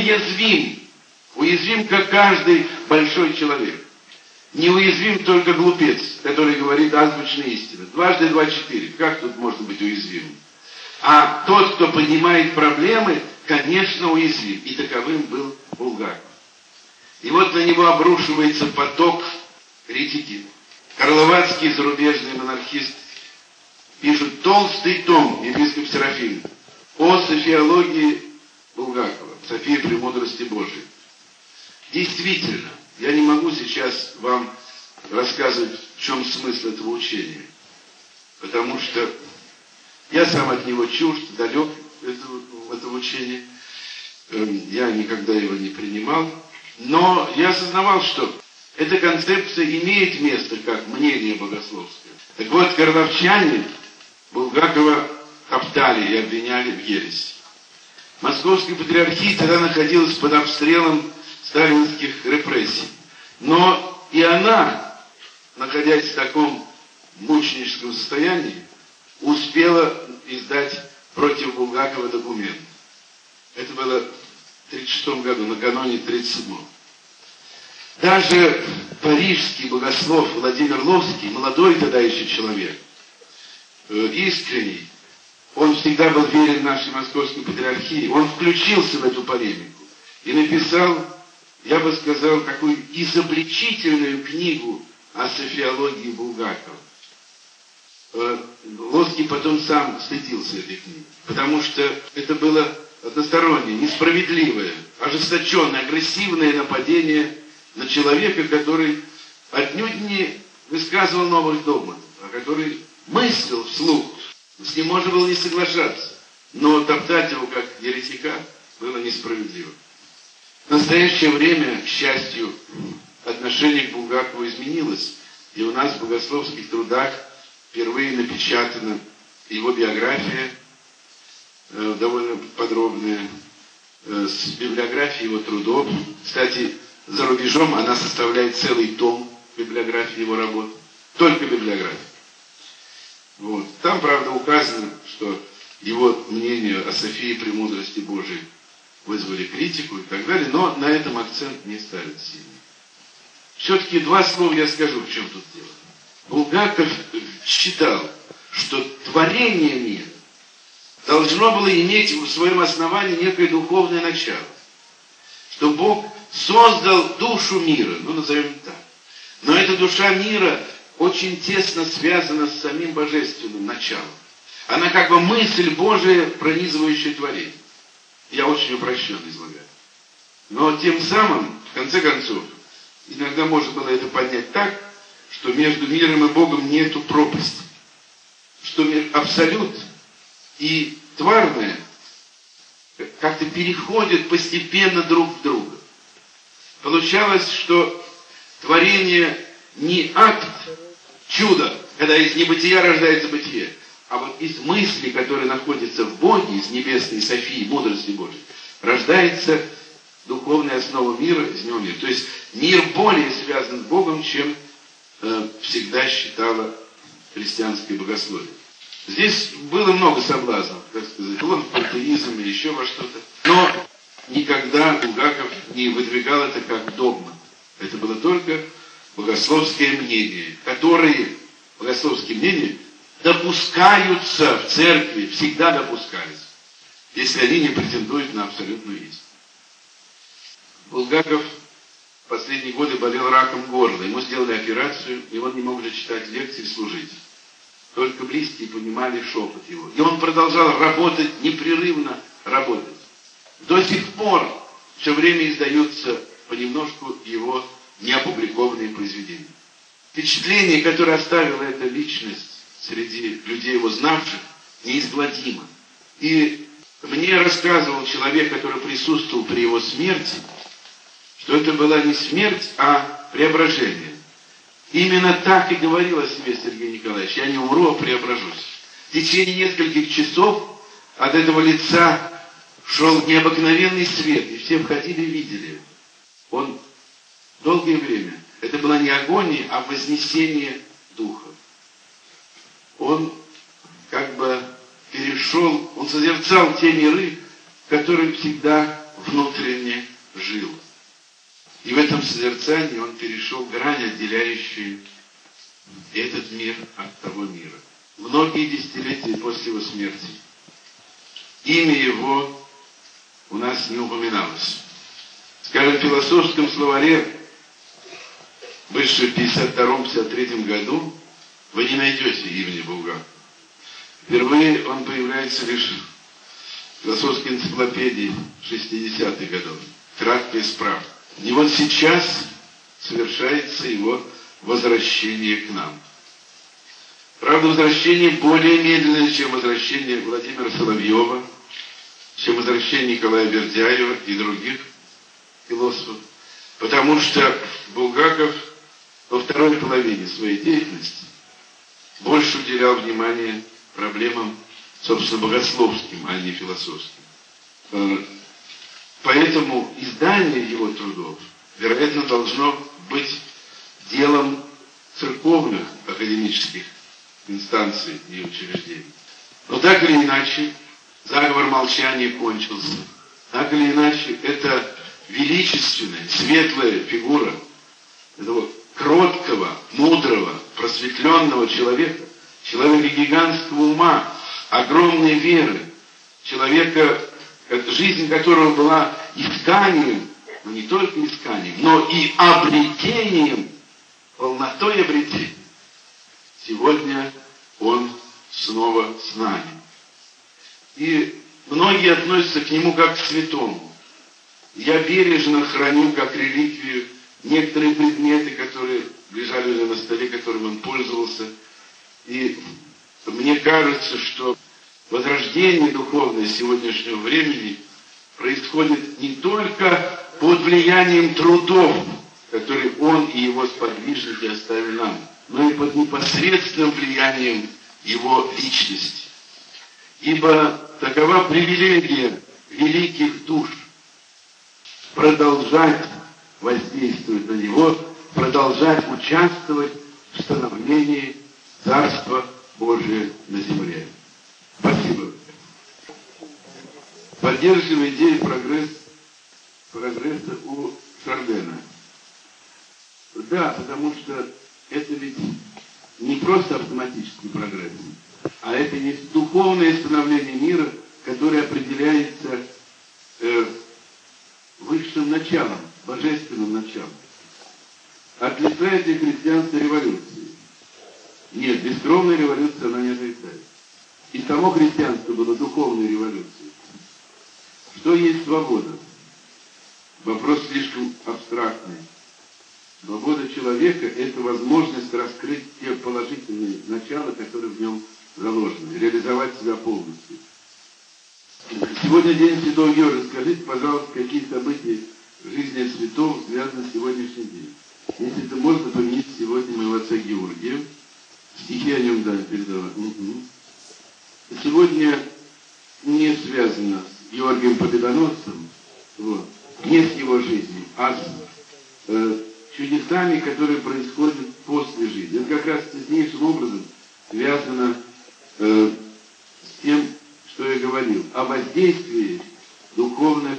уязвим, как каждый большой человек. Неуязвим только глупец, который говорит азбучные истины. 2 × 2 = 4. Как тут можно быть уязвимым? А тот, кто поднимает проблемы, конечно, уязвим. И таковым был Булгаков. И вот на него обрушивается поток критики. Карловацкий зарубежный монархист пишет толстый том, епископ Серафим, о софиологии Булгакова, Софии Премудрости Божией. Действительно, я не могу сейчас вам рассказывать, в чем смысл этого учения, потому что я сам от него чужд, далек этого учения, я никогда его не принимал, но я осознавал, что эта концепция имеет место как мнение богословское. Так вот, карловчане Булгакова топтали и обвиняли в ереси. Московская патриархия тогда находилась под обстрелом сталинских репрессий. Но и она, находясь в таком мученическом состоянии, успела издать против Булгакова документ. Это было в 1936 году, накануне 1937. Даже парижский богослов Владимир Ловский, молодой тогда еще человек, искренний, он всегда был верен нашей московской патриархии, он включился в эту полемику и написал, я бы сказал, такую изобличительную книгу о софиологии Булгакова. Ловский потом сам стыдился этой книги, потому что это было одностороннее, несправедливое, ожесточенное, агрессивное нападение на человека, который отнюдь не высказывал новых догматов, а который мыслил вслух. С ним можно было не соглашаться, но топтать его как еретика было несправедливо. В настоящее время, к счастью, отношение к Булгакову изменилось, и у нас в богословских трудах впервые напечатана его биография, довольно подробная, с библиографией его трудов. Кстати, за рубежом она составляет целый том библиографии его работ. Только библиография. Вот. Там, правда, указано, что его мнение о Софии Премудрости Божией вызвали критику и так далее, но на этом акцент не ставят сильно. Все-таки 2 слова я скажу, в чем тут дело. Булгаков считал, что творение мира должно было иметь в своем основании некое духовное начало. Что Бог создал душу мира, назовем так. Но эта душа мира очень тесно связана с самим божественным началом. Она как бы мысль Божия, пронизывающая творение. Я очень упрощенно излагаю. Но тем самым, в конце концов, иногда можно было это понять так, что между миром и Богом нету пропасти. Что абсолют и тварное как-то переходят постепенно друг в друга. Получалось, что творение не акт чуда, когда из небытия рождается бытие, а вот из мысли, которая находится в Боге, из небесной Софии, мудрости Божией, рождается духовная основа мира, из него мир. То есть мир более связан с Богом, чем всегда считало христианское богословие. Здесь было много соблазнов, так сказать, в пантеизм или еще во что-то. Но никогда Булгаков не выдвигал это как догма. Это было только богословское мнение, которые богословские мнения допускаются в церкви, всегда допускались, если они не претендуют на абсолютную истину. Булгаков в последние годы болел раком горла. Ему сделали операцию, и он не мог уже читать лекции и служить. Только близкие понимали шепот его. И он продолжал работать, непрерывно работать. До сих пор все время издаются понемножку его неопубликованные произведения. Впечатление, которое оставила эта личность среди людей, его знавших, неизгладимо. И мне рассказывал человек, который присутствовал при его смерти, что это была не смерть, а преображение. Именно так и говорил о себе Сергей Николаевич: я не умру, а преображусь. В течение нескольких часов от этого лица шел необыкновенный свет, и все входили и видели. Он долгое время, это была не агония, а вознесение духа. Он как бы перешел, он созерцал те миры, в которых всегда внутренне жил. И в этом созерцании он перешел грань, отделяющую этот мир от того мира. Многие десятилетия после его смерти имя его у нас не упоминалось. Скажем, в философском словаре, вышедшем в 1952-1953 году, вы не найдете имени Булгакова. Впервые он появляется лишь в философской энциклопедии 60-х годов. Краткая справка. И вот сейчас совершается его возвращение к нам. Правда, возвращение более медленное, чем возвращение Владимира Соловьева, чем возвращение Николая Бердяева и других философов. Потому что Булгаков во второй половине своей деятельности больше уделял внимание проблемам, собственно, богословским, а не философским. Поэтому издание его трудов, вероятно, должно быть делом церковных академических инстанций и учреждений. Но так или иначе, заговор молчания кончился. Так или иначе, это величественная, светлая фигура этого кроткого, мудрого, просветленного человека, человека гигантского ума, огромной веры, человека, жизнь которого была исканием, но не только исканием, но и обретением, полнотой обретения. Сегодня он снова с нами. И многие относятся к нему как к святому. Я бережно храню как реликвию некоторые предметы, которые лежали уже на столе, которым он пользовался. И мне кажется, что возрождение духовное сегодняшнего времени происходит не только под влиянием трудов, которые он и его сподвижники оставили нам, но и под непосредственным влиянием его личности. Ибо такова привилегия великих душ продолжать воздействовать на него, продолжать участвовать в становлении Царства Божия на земле. Спасибо. Поддерживаем идею прогресса у Шардена. Да, потому что это ведь не просто автоматический прогресс, а это есть духовное становление мира, которое определяется высшим началом, божественным началом. Отрицает ли христианство революции? Нет, бескровная революция она не отрицает. И само христианство было духовной революцией. Что есть свобода? Вопрос слишком абстрактный. Свобода человека – это возможность раскрыть те положительные начала, которые в нем заложены, реализовать себя полностью. Сегодня день Святого Георгия. Скажите, пожалуйста, какие события в жизни святого связаны с сегодняшним днем? Если это можно, помянить сегодня моего отца Георгия. Стихи о нем, да, передавать. Сегодня не связано с Георгием Победоносцем, вот, не с его жизнью, а с чудесами, которые происходят после жизни. Это как раз теснейшим образом связано с тем, что я говорил, о воздействии духовных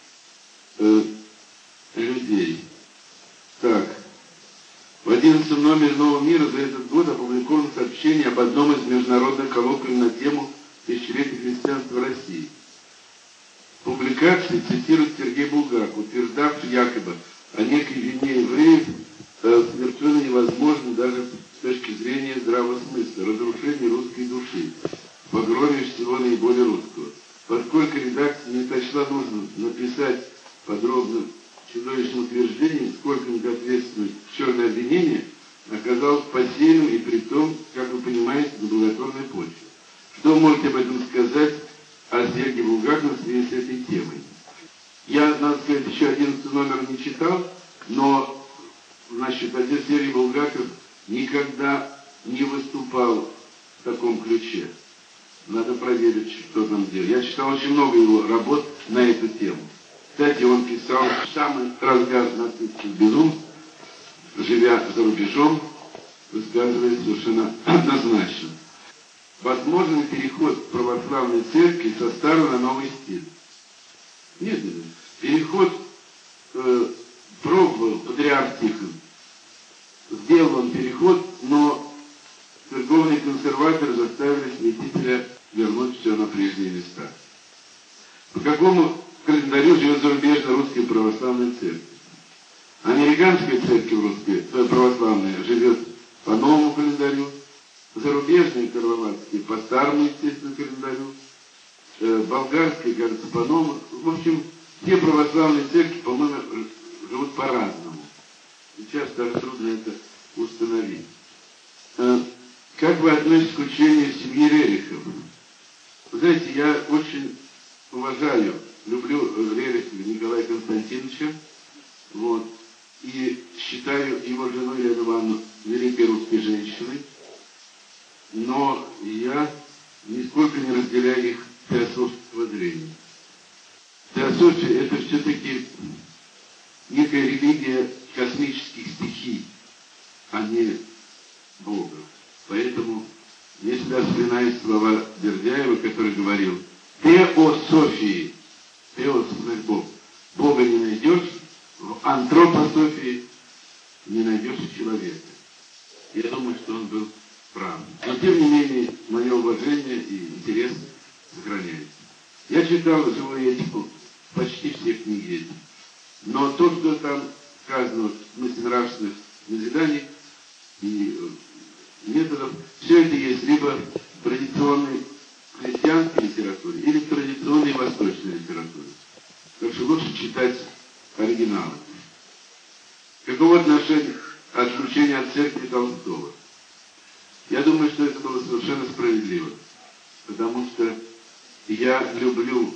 людей. Так, в 11 номере «Нового мира» за этот год опубликовано сообщение об одном из международных коллоквиумов на тему тысячелетия христианства в России. В публикации цитирует Сергей Булгаков, утверждавший: якобы о некой вине евреев совершенно невозможно даже с точки зрения здравого смысла, разрушения русской души, погроме всего наиболее русского. Поскольку редакция не сочла нужно написать подробно чудовищное утверждение, сколько-нибудь ответственное черное обвинение оказалось посеянным и при том, как вы понимаете, на благотворной почве. Что вы можете об этом сказать о Сергее Булгакове в связи с этой темой? Я, надо сказать, еще 11 номер не читал, но, значит, отец Сергей Булгаков никогда не выступал в таком ключе. Надо проверить, что там делать. Я читал очень много его работ на эту тему. Кстати, он писал в самый разгар нацистских безумств, живя за рубежом, высказываясь совершенно однозначно. Возможен переход православной церкви со старого на новый стиль? Нет. Переход пробовал патриарх Тихон. Сделал он переход, но церковные консерваторы заставили святителя вернуть все на прежние места. По какому календарю живет зарубежная русская православная церковь? Американская церковь русская, православная, живет по новому календарю, зарубежные карловацкие по старому, естественно, календарю, болгарские, кажется, по новому. В общем, все православные церкви, по-моему, живут по-разному. Сейчас даже трудно это установить. Как вы относитесь к учению семьи Рерихов? Вы знаете, я очень уважаю, люблю Рерихова Николая Константиновича, вот, и считаю его жену Елену Ивановну великой русской женщиной, но я нисколько не разделяю их теософского зрения. Теософия — это все-таки некая религия космических стихий, а не Бога. Поэтому мне всегда вспоминают слова Бердяева, который говорил: теософии, теос значит Бог, Бога не найдешь, в антропософии не найдешь и человека. Я думаю, что он был прав. Но тем не менее, мое уважение и интерес сохраняется. Я читал «Живую этику» почти все книги эти. Но то, что там сказано в смысле нравственных назиданий и методов, все это есть либо в традиционной христианской литературе или в традиционной восточной литературе. Так что лучше читать оригиналы. Каково отношение отлучения от церкви Толстого? Я думаю, что это было совершенно справедливо, потому что я люблю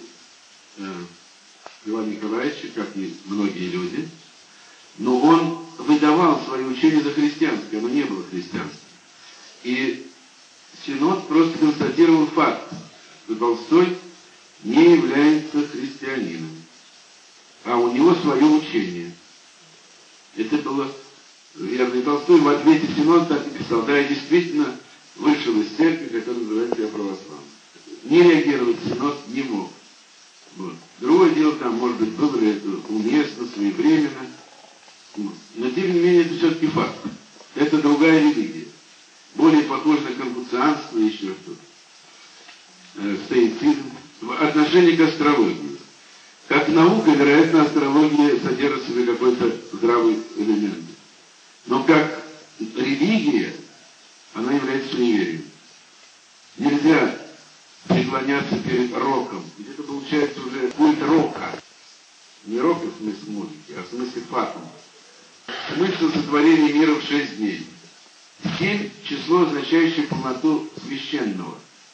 Льва Николаевича, как и многие люди, но он выдавал свое учение за христианское, оно не было христианским. И Синод просто констатировал факт, что Толстой не является христианином, а у него свое учение. Это было верно. И Толстой в ответе Синод так и писал: да, я действительно вышел из церкви, которая называет себя православной. Не реагировать Синод не мог. Вот. Другое дело, там, может быть, было ли это уместно, своевременно. Но, тем не менее, это все-таки факт. Это другая религия. Более похожа на конфуцианство и еще что-то. Стоицизм. В отношении к астрологии. Как наука, вероятно, астрология содержит в себе какой-то здравый элемент. Но как религия, она является суеверием. Нельзя преклоняться перед роком. Ведь это получается уже культ рока. Не рока в смысле музыки, а в смысле фатума. Смысл сотворения мира в 6 дней. 7 – число, означающее полноту священного.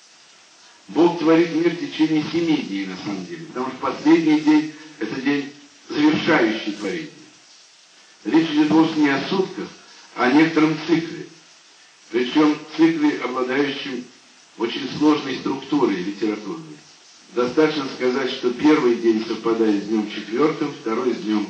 Бог творит мир в течение 7 дней, на самом деле, потому что последний день – это день, завершающий творение. Речь идет вовсе не о сутках, а о некотором цикле. Причем цикле, обладающем очень сложной структурой литературной. Достаточно сказать, что первый день совпадает с днем 4, второй с днем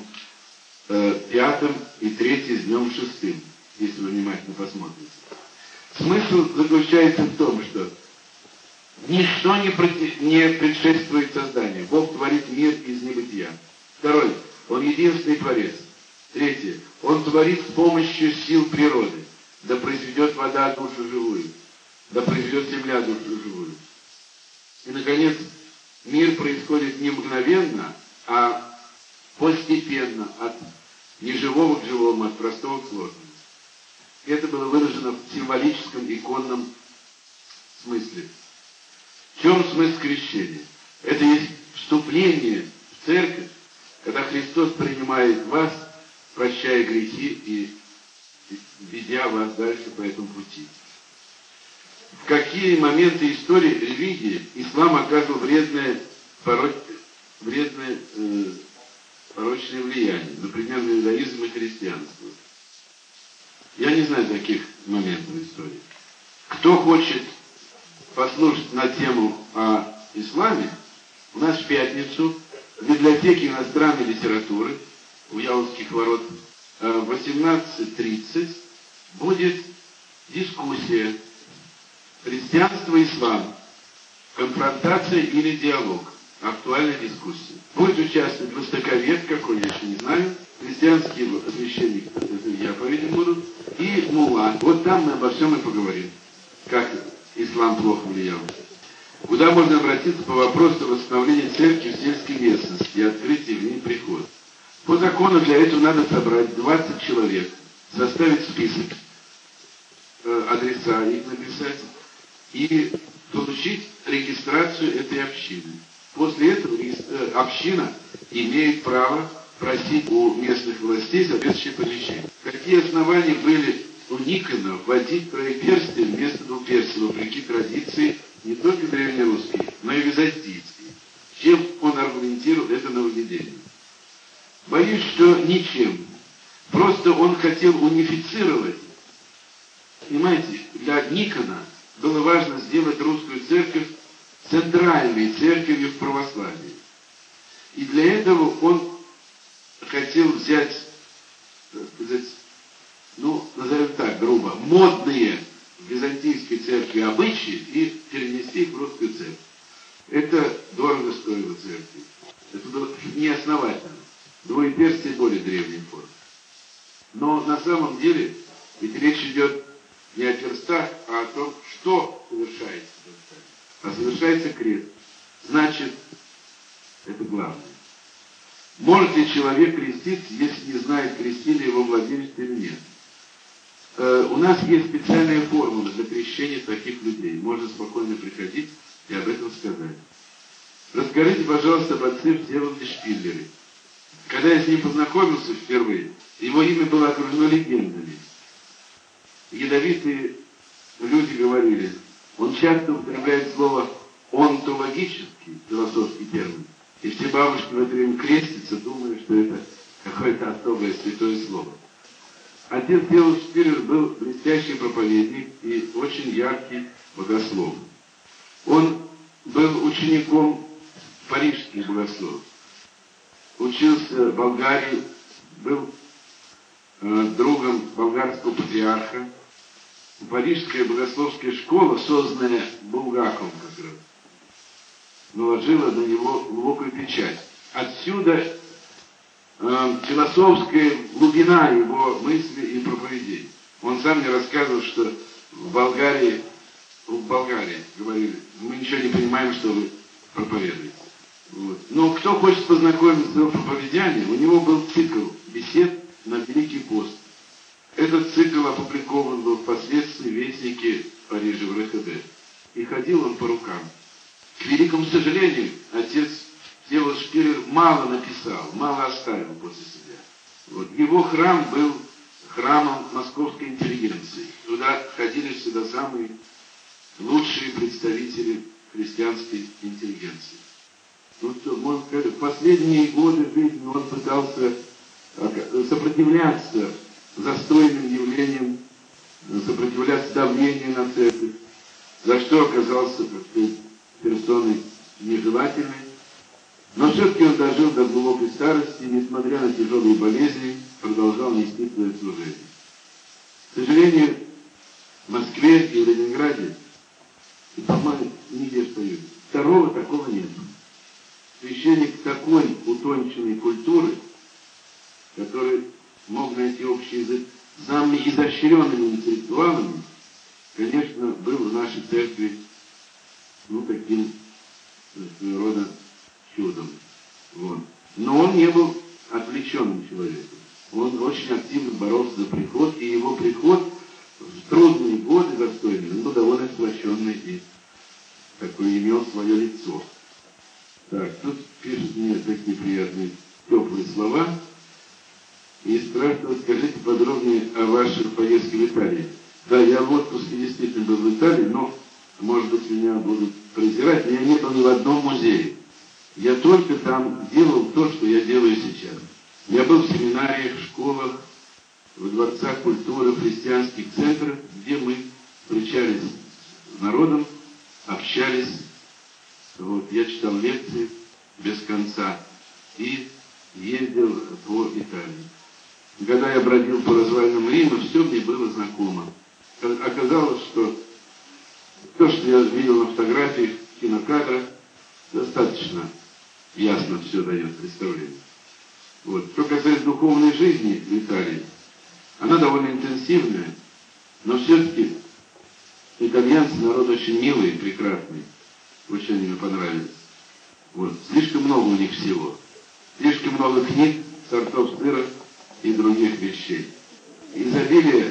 5 и третий с днем 6, если вы внимательно посмотрите. Смысл заключается в том, что ничто не предшествует созданию. Бог творит мир из небытия. Второй. Он единственный творец. Третье. Он творит с помощью сил природы. Да произведет вода душу живую. Да произведет земля душу живую. И, наконец, мир происходит не мгновенно, а постепенно, от неживого к живому, от простого к сложному. Это было выражено в символическом, иконном смысле. В чем смысл крещения? Это есть вступление в церковь, когда Христос принимает вас, прощая грехи и ведя вас дальше по этому пути. В какие моменты истории религии ислам оказывал вредное порочное влияние, например, на иудаизм и христианство? Я не знаю таких моментов в истории. Кто хочет послушать на тему о исламе, у нас в пятницу в библиотеке иностранной литературы у Яловских ворот в 18:30 будет дискуссия «Христианство и ислам. Конфронтация или диалог?» Актуальная дискуссия. Будет участвовать востоковед, какой я еще не знаю, христианский священник, это я, по-видимому, буду, и мулла. Вот там мы обо всем и поговорим. Как ислам плохо влиял. Куда можно обратиться по вопросу восстановления церкви в сельской местности и открытия в ней прихода? По закону для этого надо собрать 20 человек, составить список, адреса их написать и получить регистрацию этой общины. После этого община имеет право просить у местных властей соответствующее помещение. Какие основания были у Никона вводить троеперстие вместо двуперстия, вопреки традиции не только древнерусской, но и византийской? Чем он аргументировал это нововведение? Боюсь, что ничем. Просто он хотел унифицировать. Понимаете, для Никона было важно сделать русскую церковь центральной церковью в православии. И для этого он хотел взять, назовем так, грубо, модные в византийской церкви обычаи и перенести их в русскую церковь. Это дорого стоило церкви. Это было неосновательно. Двоеперстие более древней формы. Но на самом деле, ведь речь идет не о перстах, а о том, что совершается. А совершается крест. Значит, это главное. Может ли человек креститься, если не знает, крестили его владелец или нет? У нас есть специальная формула для крещения таких людей. Можно спокойно приходить и об этом сказать. Расскажите, пожалуйста, об отце Всеволоде Шпиллере. Когда я с ним познакомился впервые, его имя было окружено легендами. Ядовитые люди говорили, он часто употребляет слово онтологический, философский термин, и все бабушки в это время крестятся, думая, что это какое-то особое святое слово. Отец Всеволод Шпиллер был блестящий проповедник и очень яркий богослов. Он был учеником парижских богословов. Учился в Болгарии, был другом болгарского патриарха. Парижская богословская школа, созданная Булгаковым как раз, наложила на него глубокую печать. Отсюда философская глубина его мысли и проповедей. Он сам мне рассказывал, что в Болгарии говорили, мы ничего не понимаем, что вы проповедуете. Вот. Но кто хочет познакомиться с его проповедями, у него был цикл бесед на Великий пост. Этот цикл опубликован был впоследствии в Вестнике Парижа в РХБ. И ходил он по рукам. К великому сожалению, отец Всеволод Шпиллер мало написал, мало оставил после себя. Вот. Его храм был храмом московской интеллигенции. Туда ходили всегда самые лучшие представители христианской интеллигенции. Ну что, можно сказать, в последние годы жизни он пытался сопротивляться застойным явлениям, сопротивляться давлению на церковь, за что оказался, так сказать, персоной нежелательной. Но все-таки он дожил до глубокой старости, несмотря на тяжелые болезни, продолжал нести свое служение. К сожалению, в Москве и в Ленинграде, и, по-моему, нигде в Союзе, второго такого нет. Священник такой утонченной культуры, который мог найти общий язык с самыми изощренными интеллектуалами, конечно, был в нашей церкви, таким своего рода чудом. Вот. Но он не был отвлеченным человеком. Он очень активно боролся за приход, и его приход в трудные годы застойные, он был довольно сплоченный и такой имел свое лицо. Так, тут пишут мне такие приятные, теплые слова. И спрашивают, скажите подробнее о вашей поездке в Италию. Да, я в отпуске действительно был в Италии, но, может быть, меня будут презирать, но я не был ни в одном музее. Я только там делал то, что я делаю сейчас. Я был в семинариях, в школах, в дворцах культуры, в христианских центрах, где мы встречались с народом, общались. Вот, я читал лекции без конца и ездил по Италии. Когда я бродил по развалинам Рима, все мне было знакомо. Оказалось, что то, что я видел на фотографиях, кинокадрах, достаточно ясно все дает представление. Вот. Что касается духовной жизни в Италии, она довольно интенсивная, но все-таки итальянцы народ очень милый и прекрасный. Очень они мне понравились. Вот. Слишком много у них всего. Слишком много книг, сортов сыра и других вещей. Изобилие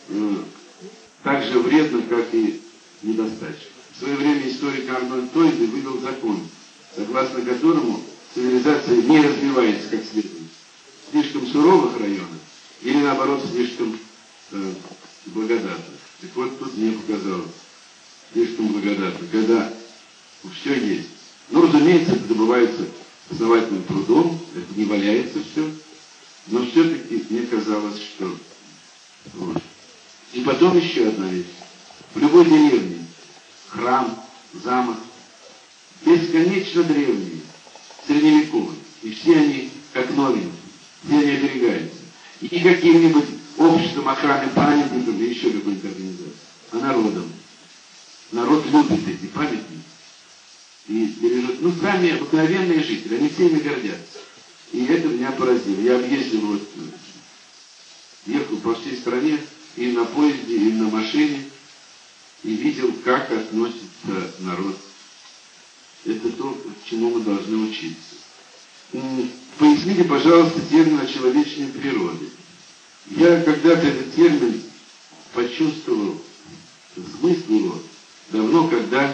так же вредно, как и недостача. В свое время историк Арнольд Тойзе вывел закон, согласно которому цивилизация не развивается как следует. В слишком суровых районах или наоборот слишком благодатных. Так вот тут мне показалось слишком благодатно, когда все есть. Ну, разумеется, это добывается основательным трудом, это не валяется все, но все-таки мне казалось, что... Вот. И потом еще одна вещь. В любой деревне храм, замок бесконечно древние, средневековые, и все они как новенькие, все они оберегаются. И не каким-нибудь обществом охраны памятников или еще какой-нибудь организацией, а народом. Народ любит эти памятники и бережет. Ну, сами обыкновенные жители, они всеми гордятся. И это меня поразило. Я объездил, вот, ехал по всей стране, и на поезде, и на машине, и видел, как относится народ. Это то, чему мы должны учиться. Поясните, пожалуйста, термин очеловечения природы. Я когда-то этот термин почувствовал, смысл его, давно, когда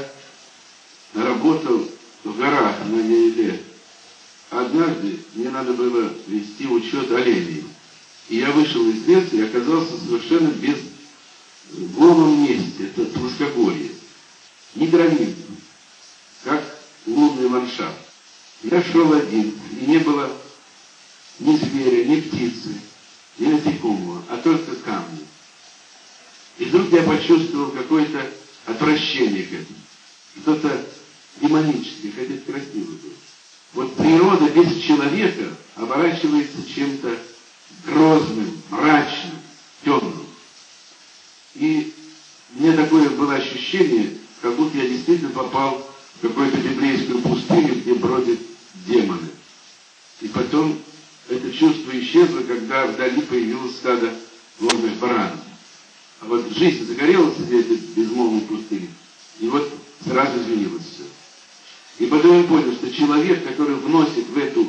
работал в горах на Нейле. Однажды мне надо было вести учет оленей. И я вышел из леса и оказался совершенно без голом месте. Это плоскогорье. Ни границы. Как лунный ландшафт. Я шел один. И не было ни зверя, ни птицы, ни насекомого, а только камни. И вдруг я почувствовал какое-то отвращение к этому. Что-то демоническое, хотя это красиво было. Вот природа без человека оборачивается чем-то грозным, мрачным, темным. И мне такое было ощущение, как будто я действительно попал в какую-то библейскую пустыню, где бродят демоны. И потом это чувство исчезло, когда вдали появилось стадо горных баранов. А вот жизнь загорелась в этой безмолвной пустыне, и вот сразу изменилось все. И потом я понял, что человек, который вносит в эту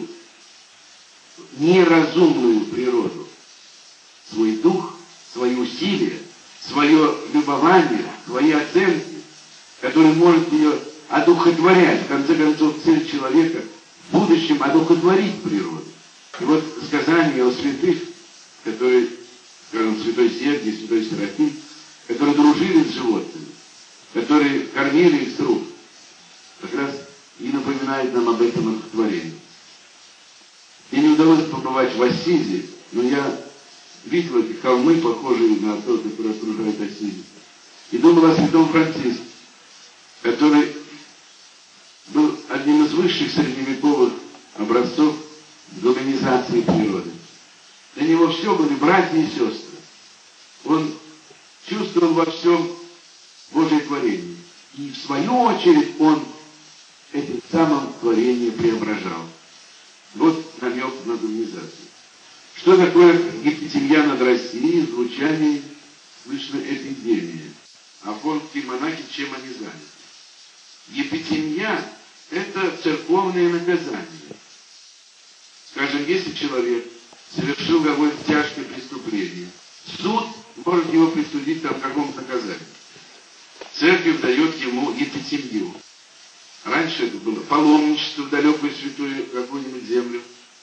неразумную природу свой дух, свои усилия, свое любование, свои оценки, который может ее одухотворять. В конце концов, цель человека в будущем одухотворить природу. И вот сказания о святых, которые, скажем, святой Сергий, святой Серафим, которые дружили с животными, которые кормили их с рук, как раз и напоминает нам об этом одухотворении. Мне не удалось побывать в Ассизи, но я видел эти холмы, похожие на то, которые окружают Ассизи. И думал о святом Франциске, который был одним из высших средневековых образцов гуманизации природы. Для него все были братья и сестры. Он чувствовал во всем Божье творение. И в свою очередь он этим самым творение преображал. Вот намек на гуманизацию. Что такое Гипотимья над Россией? В звучании слышно эпидемия. Афонские монахи, чем они заняты? Епитимья – это церковное наказание. Скажем, если человек совершил какое-то тяжкое преступление, суд может его присудить там к какому-то наказанию. Церковь дает ему епитемию. Раньше это было паломничество в далекую святую какую-нибудь землю.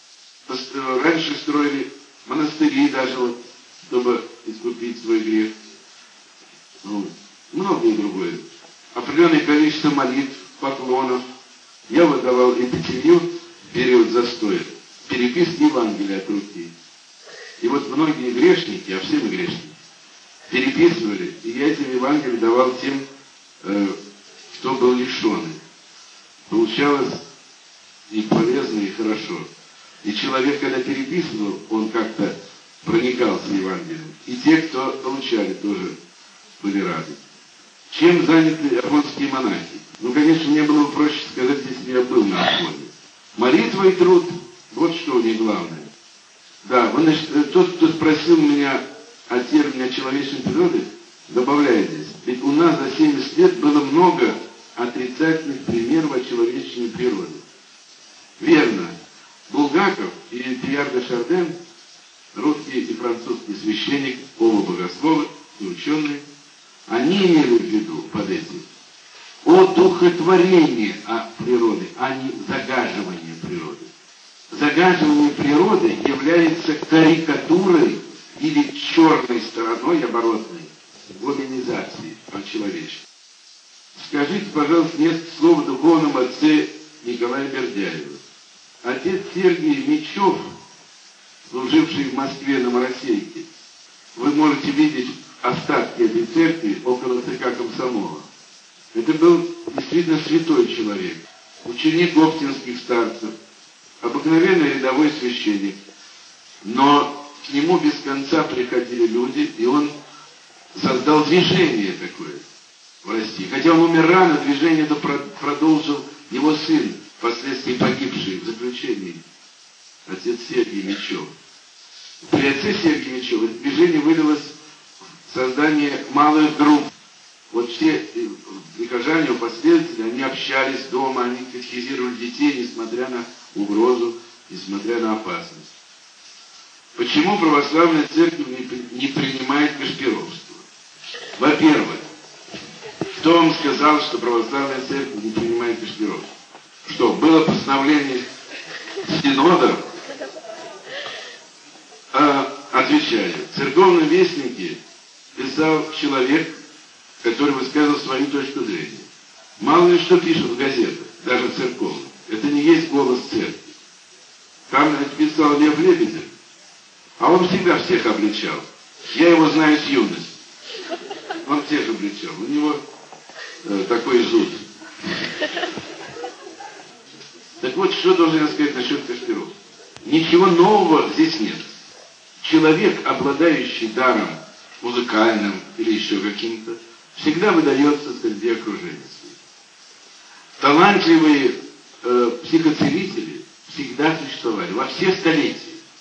Раньше строили монастыри даже, вот, чтобы искупить свой грех. Ну, многое другое. Определенное количество молитв, поклонов. Я выдавал епитемию в период застоя. Переписки Евангелия от руки. И вот многие грешники, а все мы грешники, переписывали, и я этим Евангелие давал тем, кто был лишенный. Получалось и полезно, и хорошо. И человек, когда переписывал, он как-то проникался Евангелием. И те, кто получали, тоже были рады. Чем заняты афонские монахи? Ну, конечно, мне было бы проще сказать, если я был на Афоне. Молитва и труд, вот что у них главное. Да, значит, тот, кто спросил меня о термине человеческой природы, добавляет здесь. Ведь у нас за 70 лет было много отрицательных примеров очеловеченной природы. Верно. Булгаков и Пьер де Шарден, русский и французский священник, оба богословы и ученые, они имели в виду под этим одухотворение природы, а не загаживание природы. Загаживание природы является карикатурой или черной стороной оборотной гуманизации человечества. Скажите, пожалуйста, несколько слов о духовном отце Николая Бердяева. Отец Сергий Мечев, служивший в Москве на Моросейке, вы можете видеть остатки этой церкви около ЦК Комсомола. Это был действительно святой человек, ученик оптинских старцев, обыкновенный рядовой священник. Но к нему без конца приходили люди, и он создал движение такое в России. Хотя он умер рано, движение это продолжил его сын, впоследствии погибший в заключении, отец Сергий Мечев. При отце Сергии Мечева это движение вылилось в создание малых групп. Вот все прихожане, последователи, они общались дома, они катехизировали детей, несмотря на угрозу, несмотря на опасность. Почему православная церковь не принимает кашпировство? Во-первых, кто вам сказал, что православная церковь не принимает кашпировство? Что, было постановление Синода? Отвечаю. В церковном вестнике писал человек, который высказывал свою точку зрения. Мало ли что пишут в газетах, даже церковных. Это не есть голос церкви. Там писал Лев Лебедев, а он всегда всех обличал. Я его знаю с юности. Он всех обличал. У него такой зуд. Так вот, что должен я сказать насчет кашпировства? Ничего нового здесь нет. Человек, обладающий даром музыкальным или еще каким-то, всегда выдается среди окружения своих. Талантливые психоцелители всегда существовали, во все столетия.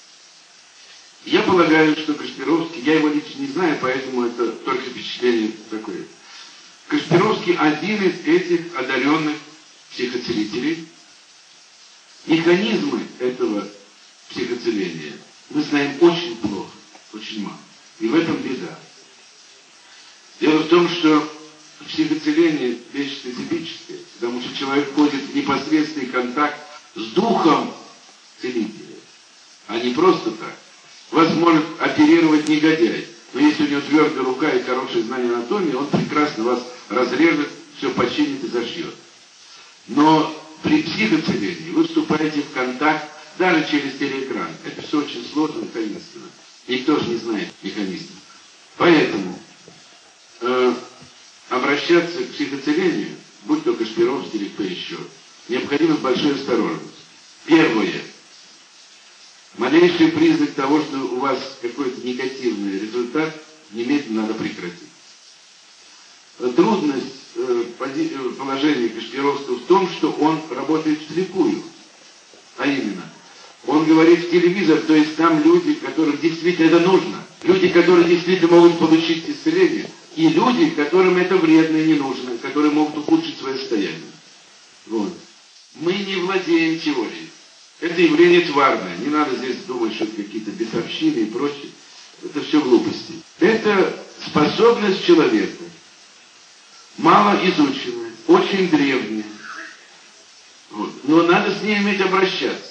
Я полагаю, что Кашпировский, я его лично не знаю, поэтому это только впечатление такое. Кашпировский один из этих одаренных психоцелителей. Механизмы этого психоцеления мы знаем очень плохо, очень мало. И в этом беда. Дело в том, что психоцеление вещь специфическая, потому что человек входит в непосредственный контакт с духом целителя, а не просто так. Вас может оперировать негодяй, но если у него твердая рука и хорошее знание анатомии, он прекрасно вас разрежет, все починит и зашьет. Но при психоцелении вы вступаете в контакт даже через телеэкран. Это все очень сложно и таинственно. Никто же не знает механизма. Поэтому обращаться к психоцелению, будь то Кашпировский или кто еще, необходимо с большой осторожностью. Первое. Малейший признак того, что у вас какой-то негативный результат, немедленно надо прекратить. Трудность положения Кашпировского в том, что он работает вслепую. А именно, он говорит в телевизор, то есть там люди, которым действительно это нужно. Люди, которые действительно могут получить исцеление. И люди, которым это вредно и не нужно, которые могут ухудшить свое состояние. Вот. Мы не владеем теорией. Это явление тварное. Не надо здесь думать, что это какие-то бесовщины и прочее. Это все глупости. Это способность человека, мало изученная, очень древняя. Вот. Но надо с ней уметь обращаться.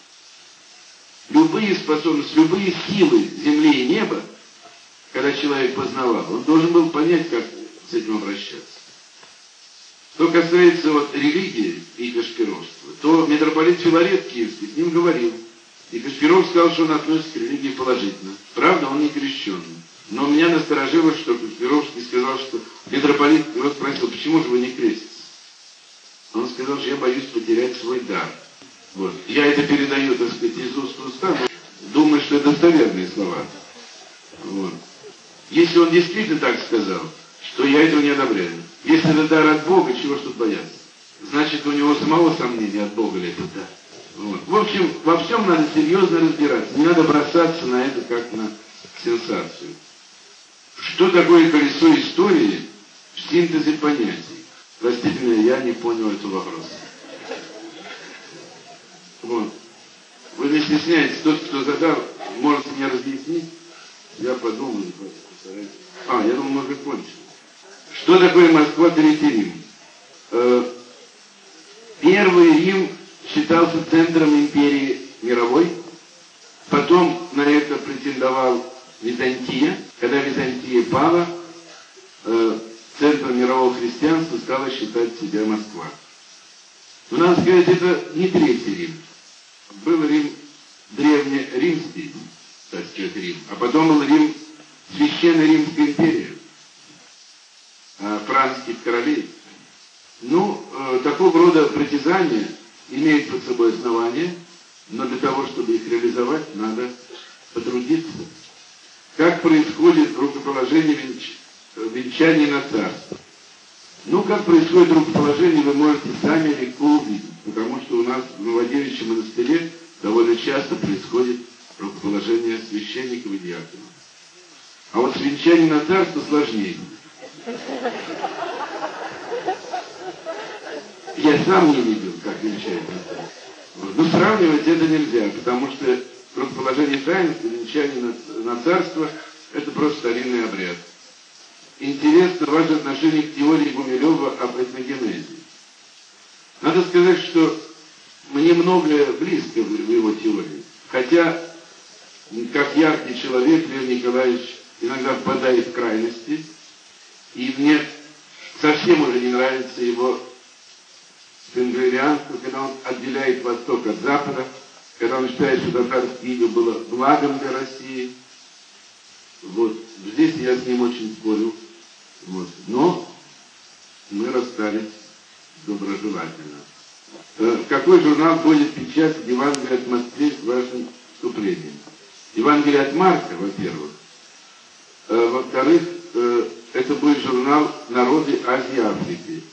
Любые способности, любые силы земли и неба, когда человек познавал, он должен был понять, как с этим обращаться. Что касается вот религии и кашпировства, то митрополит Филарет Киевский с ним говорил. И Кашпиров сказал, что он относится к религии положительно. Правда, он не крещенный. Но меня насторожило, что Кашпировский сказал, что митрополит его спросил, почему же вы не креститесь? Он сказал, что я боюсь потерять свой дар. Вот. Я это передаю, так сказать, из уст в уста, но думаю, что это достоверные слова. Вот. Если он действительно так сказал, что я этого не одобряю. Если это дар от Бога, чего ж тут бояться? Значит, у него самого сомнения, от Бога ли это дар. Вот. В общем, во всем надо серьезно разбираться. Не надо бросаться на это как на сенсацию. Что такое колесо истории в синтезе понятий? Простите меня, я не понял этого вопроса. Вот. Вы не стесняетесь, тот, кто задал, может мне разъяснить? Я подумаю, постараюсь. Я думаю, мы уже кончили. Что такое Москва, Третий Рим? Первый Рим считался центром империи мировой. Потом на это претендовал Византия. Когда Византия пала, центром мирового христианства стала считать себя Москва. Но надо сказать, это не Третий Рим. Был Рим древнеримский, так сказать, Рим. А потом был Рим, Священная Римская империя. Францских королей. Такого рода притязания имеют под собой основания, но для того, чтобы их реализовать, надо потрудиться. Как происходит рукоположение венчания на царство? Как происходит рукоположение, вы можете сами легко увидеть, потому что у нас в Новодевичьем монастыре довольно часто происходит рукоположение священников и диаконов. А вот с венчанием на царство сложнее. Я сам не видел, как венчают на царство. Но сравнивать это нельзя, потому что рукоположение таинства, венчание на царство – это просто старинный обряд. Интересно ваше отношение к теории Гумилева об этногенезе. Надо сказать, что мне многое близко в его теории. Хотя, как яркий человек, Лев Николаевич иногда впадает в крайности, и мне совсем уже не нравится его пенгрианство, когда он отделяет Восток от Запада, когда он считает, что татарское иго было благом для России. Вот. Здесь я с ним очень спорю. Вот. Но мы расстались доброжелательно. Какой журнал будет печатать Евангелие от Москвы с вашим вступлением? Евангелие от Марка, во-первых. Во-вторых, это будет журнал «Народы Азии и Африки».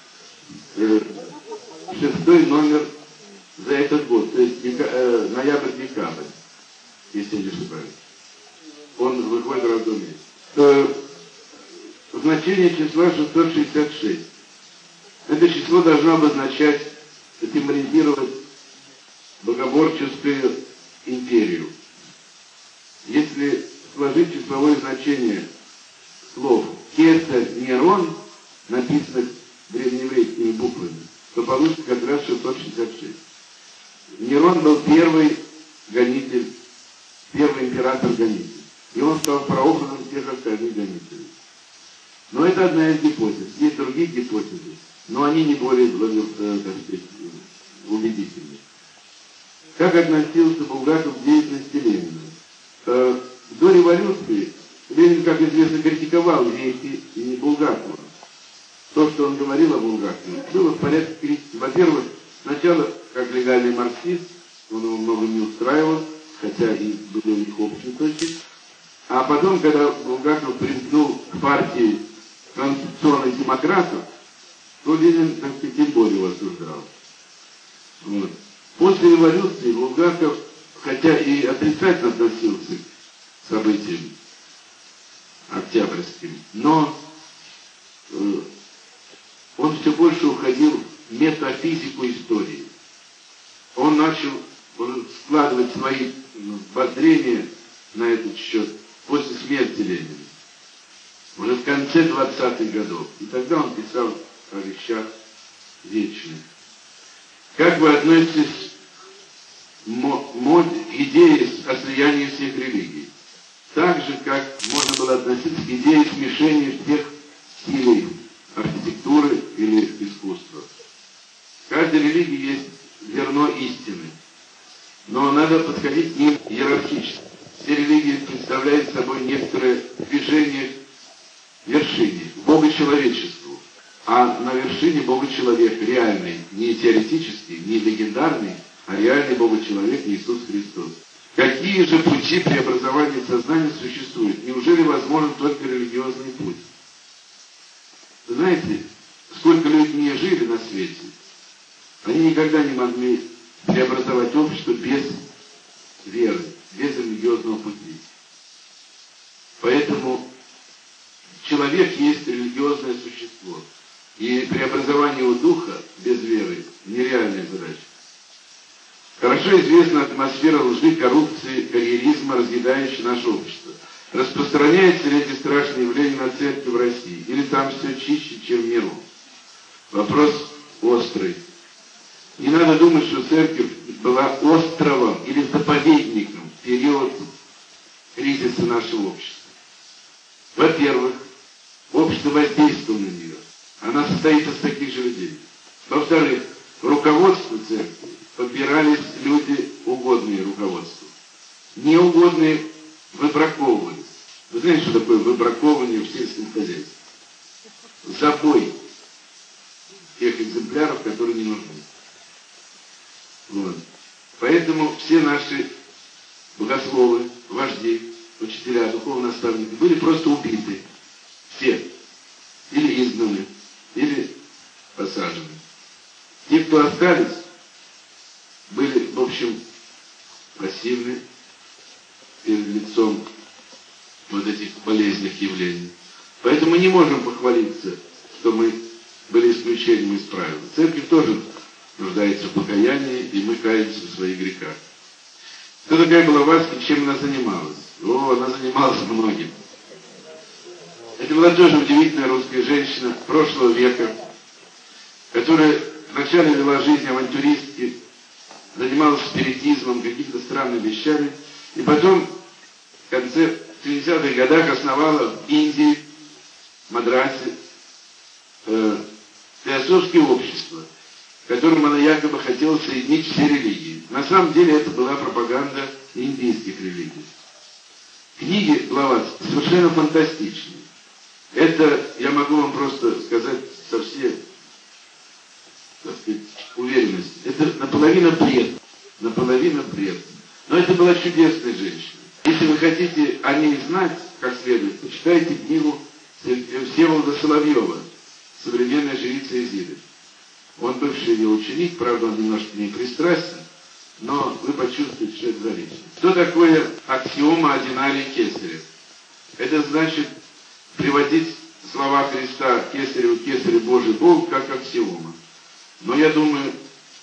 6-й номер за этот год, то есть ноябрь-декабрь, если я не ошибаюсь. Он выходит раз в месяц. Значение числа 666. Это число должно обозначать, символизировать богоборческую империю. Если сложить числовое значение слов «Кесарь», «Нерон», написанных древнееврейскими буквами, то получится как раз 666. Нерон был первый гонитель, первый император-гонитель. И он стал прообразом всех остальных гонителей. Но это одна из гипотез. Есть другие гипотезы, но они не более, так сказать, убедительны. Как относился Булгаков к деятельности Ленина? До революции Ленин, как известно, критиковал вехи и не Булгакова. То, что он говорил о Булгакове, было в порядке критики. Во-первых, сначала, как легальный марксист, он его много не устраивал, хотя и были у них общие точки. А потом, когда Булгаков примкнул к партии конституционных демократов, то Ленин, так сказать, тем более его осуждал. Вот. После революции Булгаков, хотя и отрицательно относился к событиям октябрьским, но он все больше уходил в метафизику истории. Он начал складывать свои воззрения на этот счет после смерти Ленина, уже в конце 20-х годов. И тогда он писал о вещах вечных. Как вы относитесь к идее о слиянии всех религий? Так же, как можно было относиться к идее смешения всех стилей архитектуры или искусства. В каждой религии есть зерно истины, но надо подходить к ним иерархически. Все религии представляют собой некоторое движение к вершине, к богочеловечеству. А на вершине Бога-человек реальный, не теоретический, не легендарный, а реальный Бога-человек Иисус Христос. Какие же пути преобразования сознания существуют? Неужели возможен только религиозный путь? Вы знаете, сколько людей не жили на свете, они никогда не могли преобразовать общество без веры, без религиозного пути. Поэтому человек есть религиозное существо. И преобразование его духа без веры – нереальная задача. Хорошо известна атмосфера лжи, коррупции, карьеризма, разъедающая наше общество. Распространяются ли эти страшные явления на церковь в России? Или там все чище, чем в миру? Вопрос острый. Не надо думать, что церковь была островом или заповедником в период кризиса нашего общества. Во-первых, общество воздействовало на нее. Она состоит из таких же людей. Во-вторых, в руководство церкви подбирались люди, угодные руководству. Неугодные выбраковывались. Вы знаете, что такое выбраковывание в сельском хозяйстве? Забой тех экземпляров, которые не нужны. Вот. Поэтому все наши богословы, вожди, учителя, духовные наставники были просто убиты. Все. Или изгнаны, или посажены. Те, кто остались, были, в общем, пассивны перед лицом вот этих болезненных явлений. Поэтому мы не можем похвалиться, что мы были исключением из правил. Церковь тоже нуждается в покаянии, и мы каемся в своих грехах. Кто такая Блаватская, чем она занималась? Она занималась многим. Это была тоже удивительная русская женщина прошлого века, которая вначале вела жизнь авантюристки, занималась спиритизмом, какими-то странными вещами, и потом в конце 70-х годах основала в Индии, в Мадрасе, теософское общество, в котором она якобы хотела соединить все религии. На самом деле это была пропаганда индийских религий. Книги Блаватской совершенно фантастичные. Это, я могу вам просто сказать со всей, так сказать, уверенностью, это наполовину бред. Наполовину бред. Но это была чудесная женщина. Если вы хотите о ней знать как следует, почитайте книгу Всеволода Соловьева «Современная жрица Изиды». Он бывший ее ученик, правда, он немножко не пристрастен, но вы почувствуете, что это за личность. Что такое аксиома одинарий кесарев? Это значит приводить слова Христа «Кесареву, Кесарю, Божий Бог» как аксиома. Но я думаю,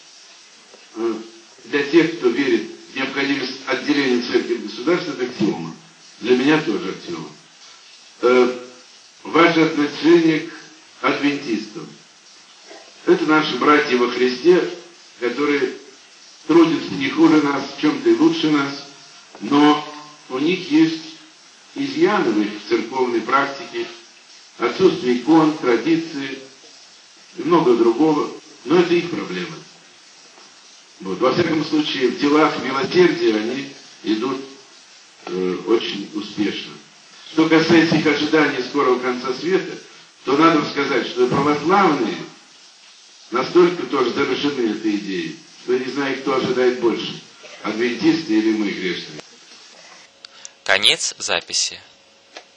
для тех, кто верит в необходимость отделения церкви от государства, это аксиома. Для меня тоже аксиома. Ваше отношение к адвентистам. Это наши братья во Христе, которые трудятся не хуже нас, в чем-то и лучше нас, но у них есть изъяны в их церковной практике, отсутствие икон, традиции и много другого, но это их проблемы. Вот. Во всяком случае, в делах милосердия они идут очень успешно. Что касается их ожидания скорого конца света, то надо сказать, что православные настолько тоже заражены этой идеей, что я не знаю, кто ожидает больше, адвентисты или мы, грешные. Конец записи.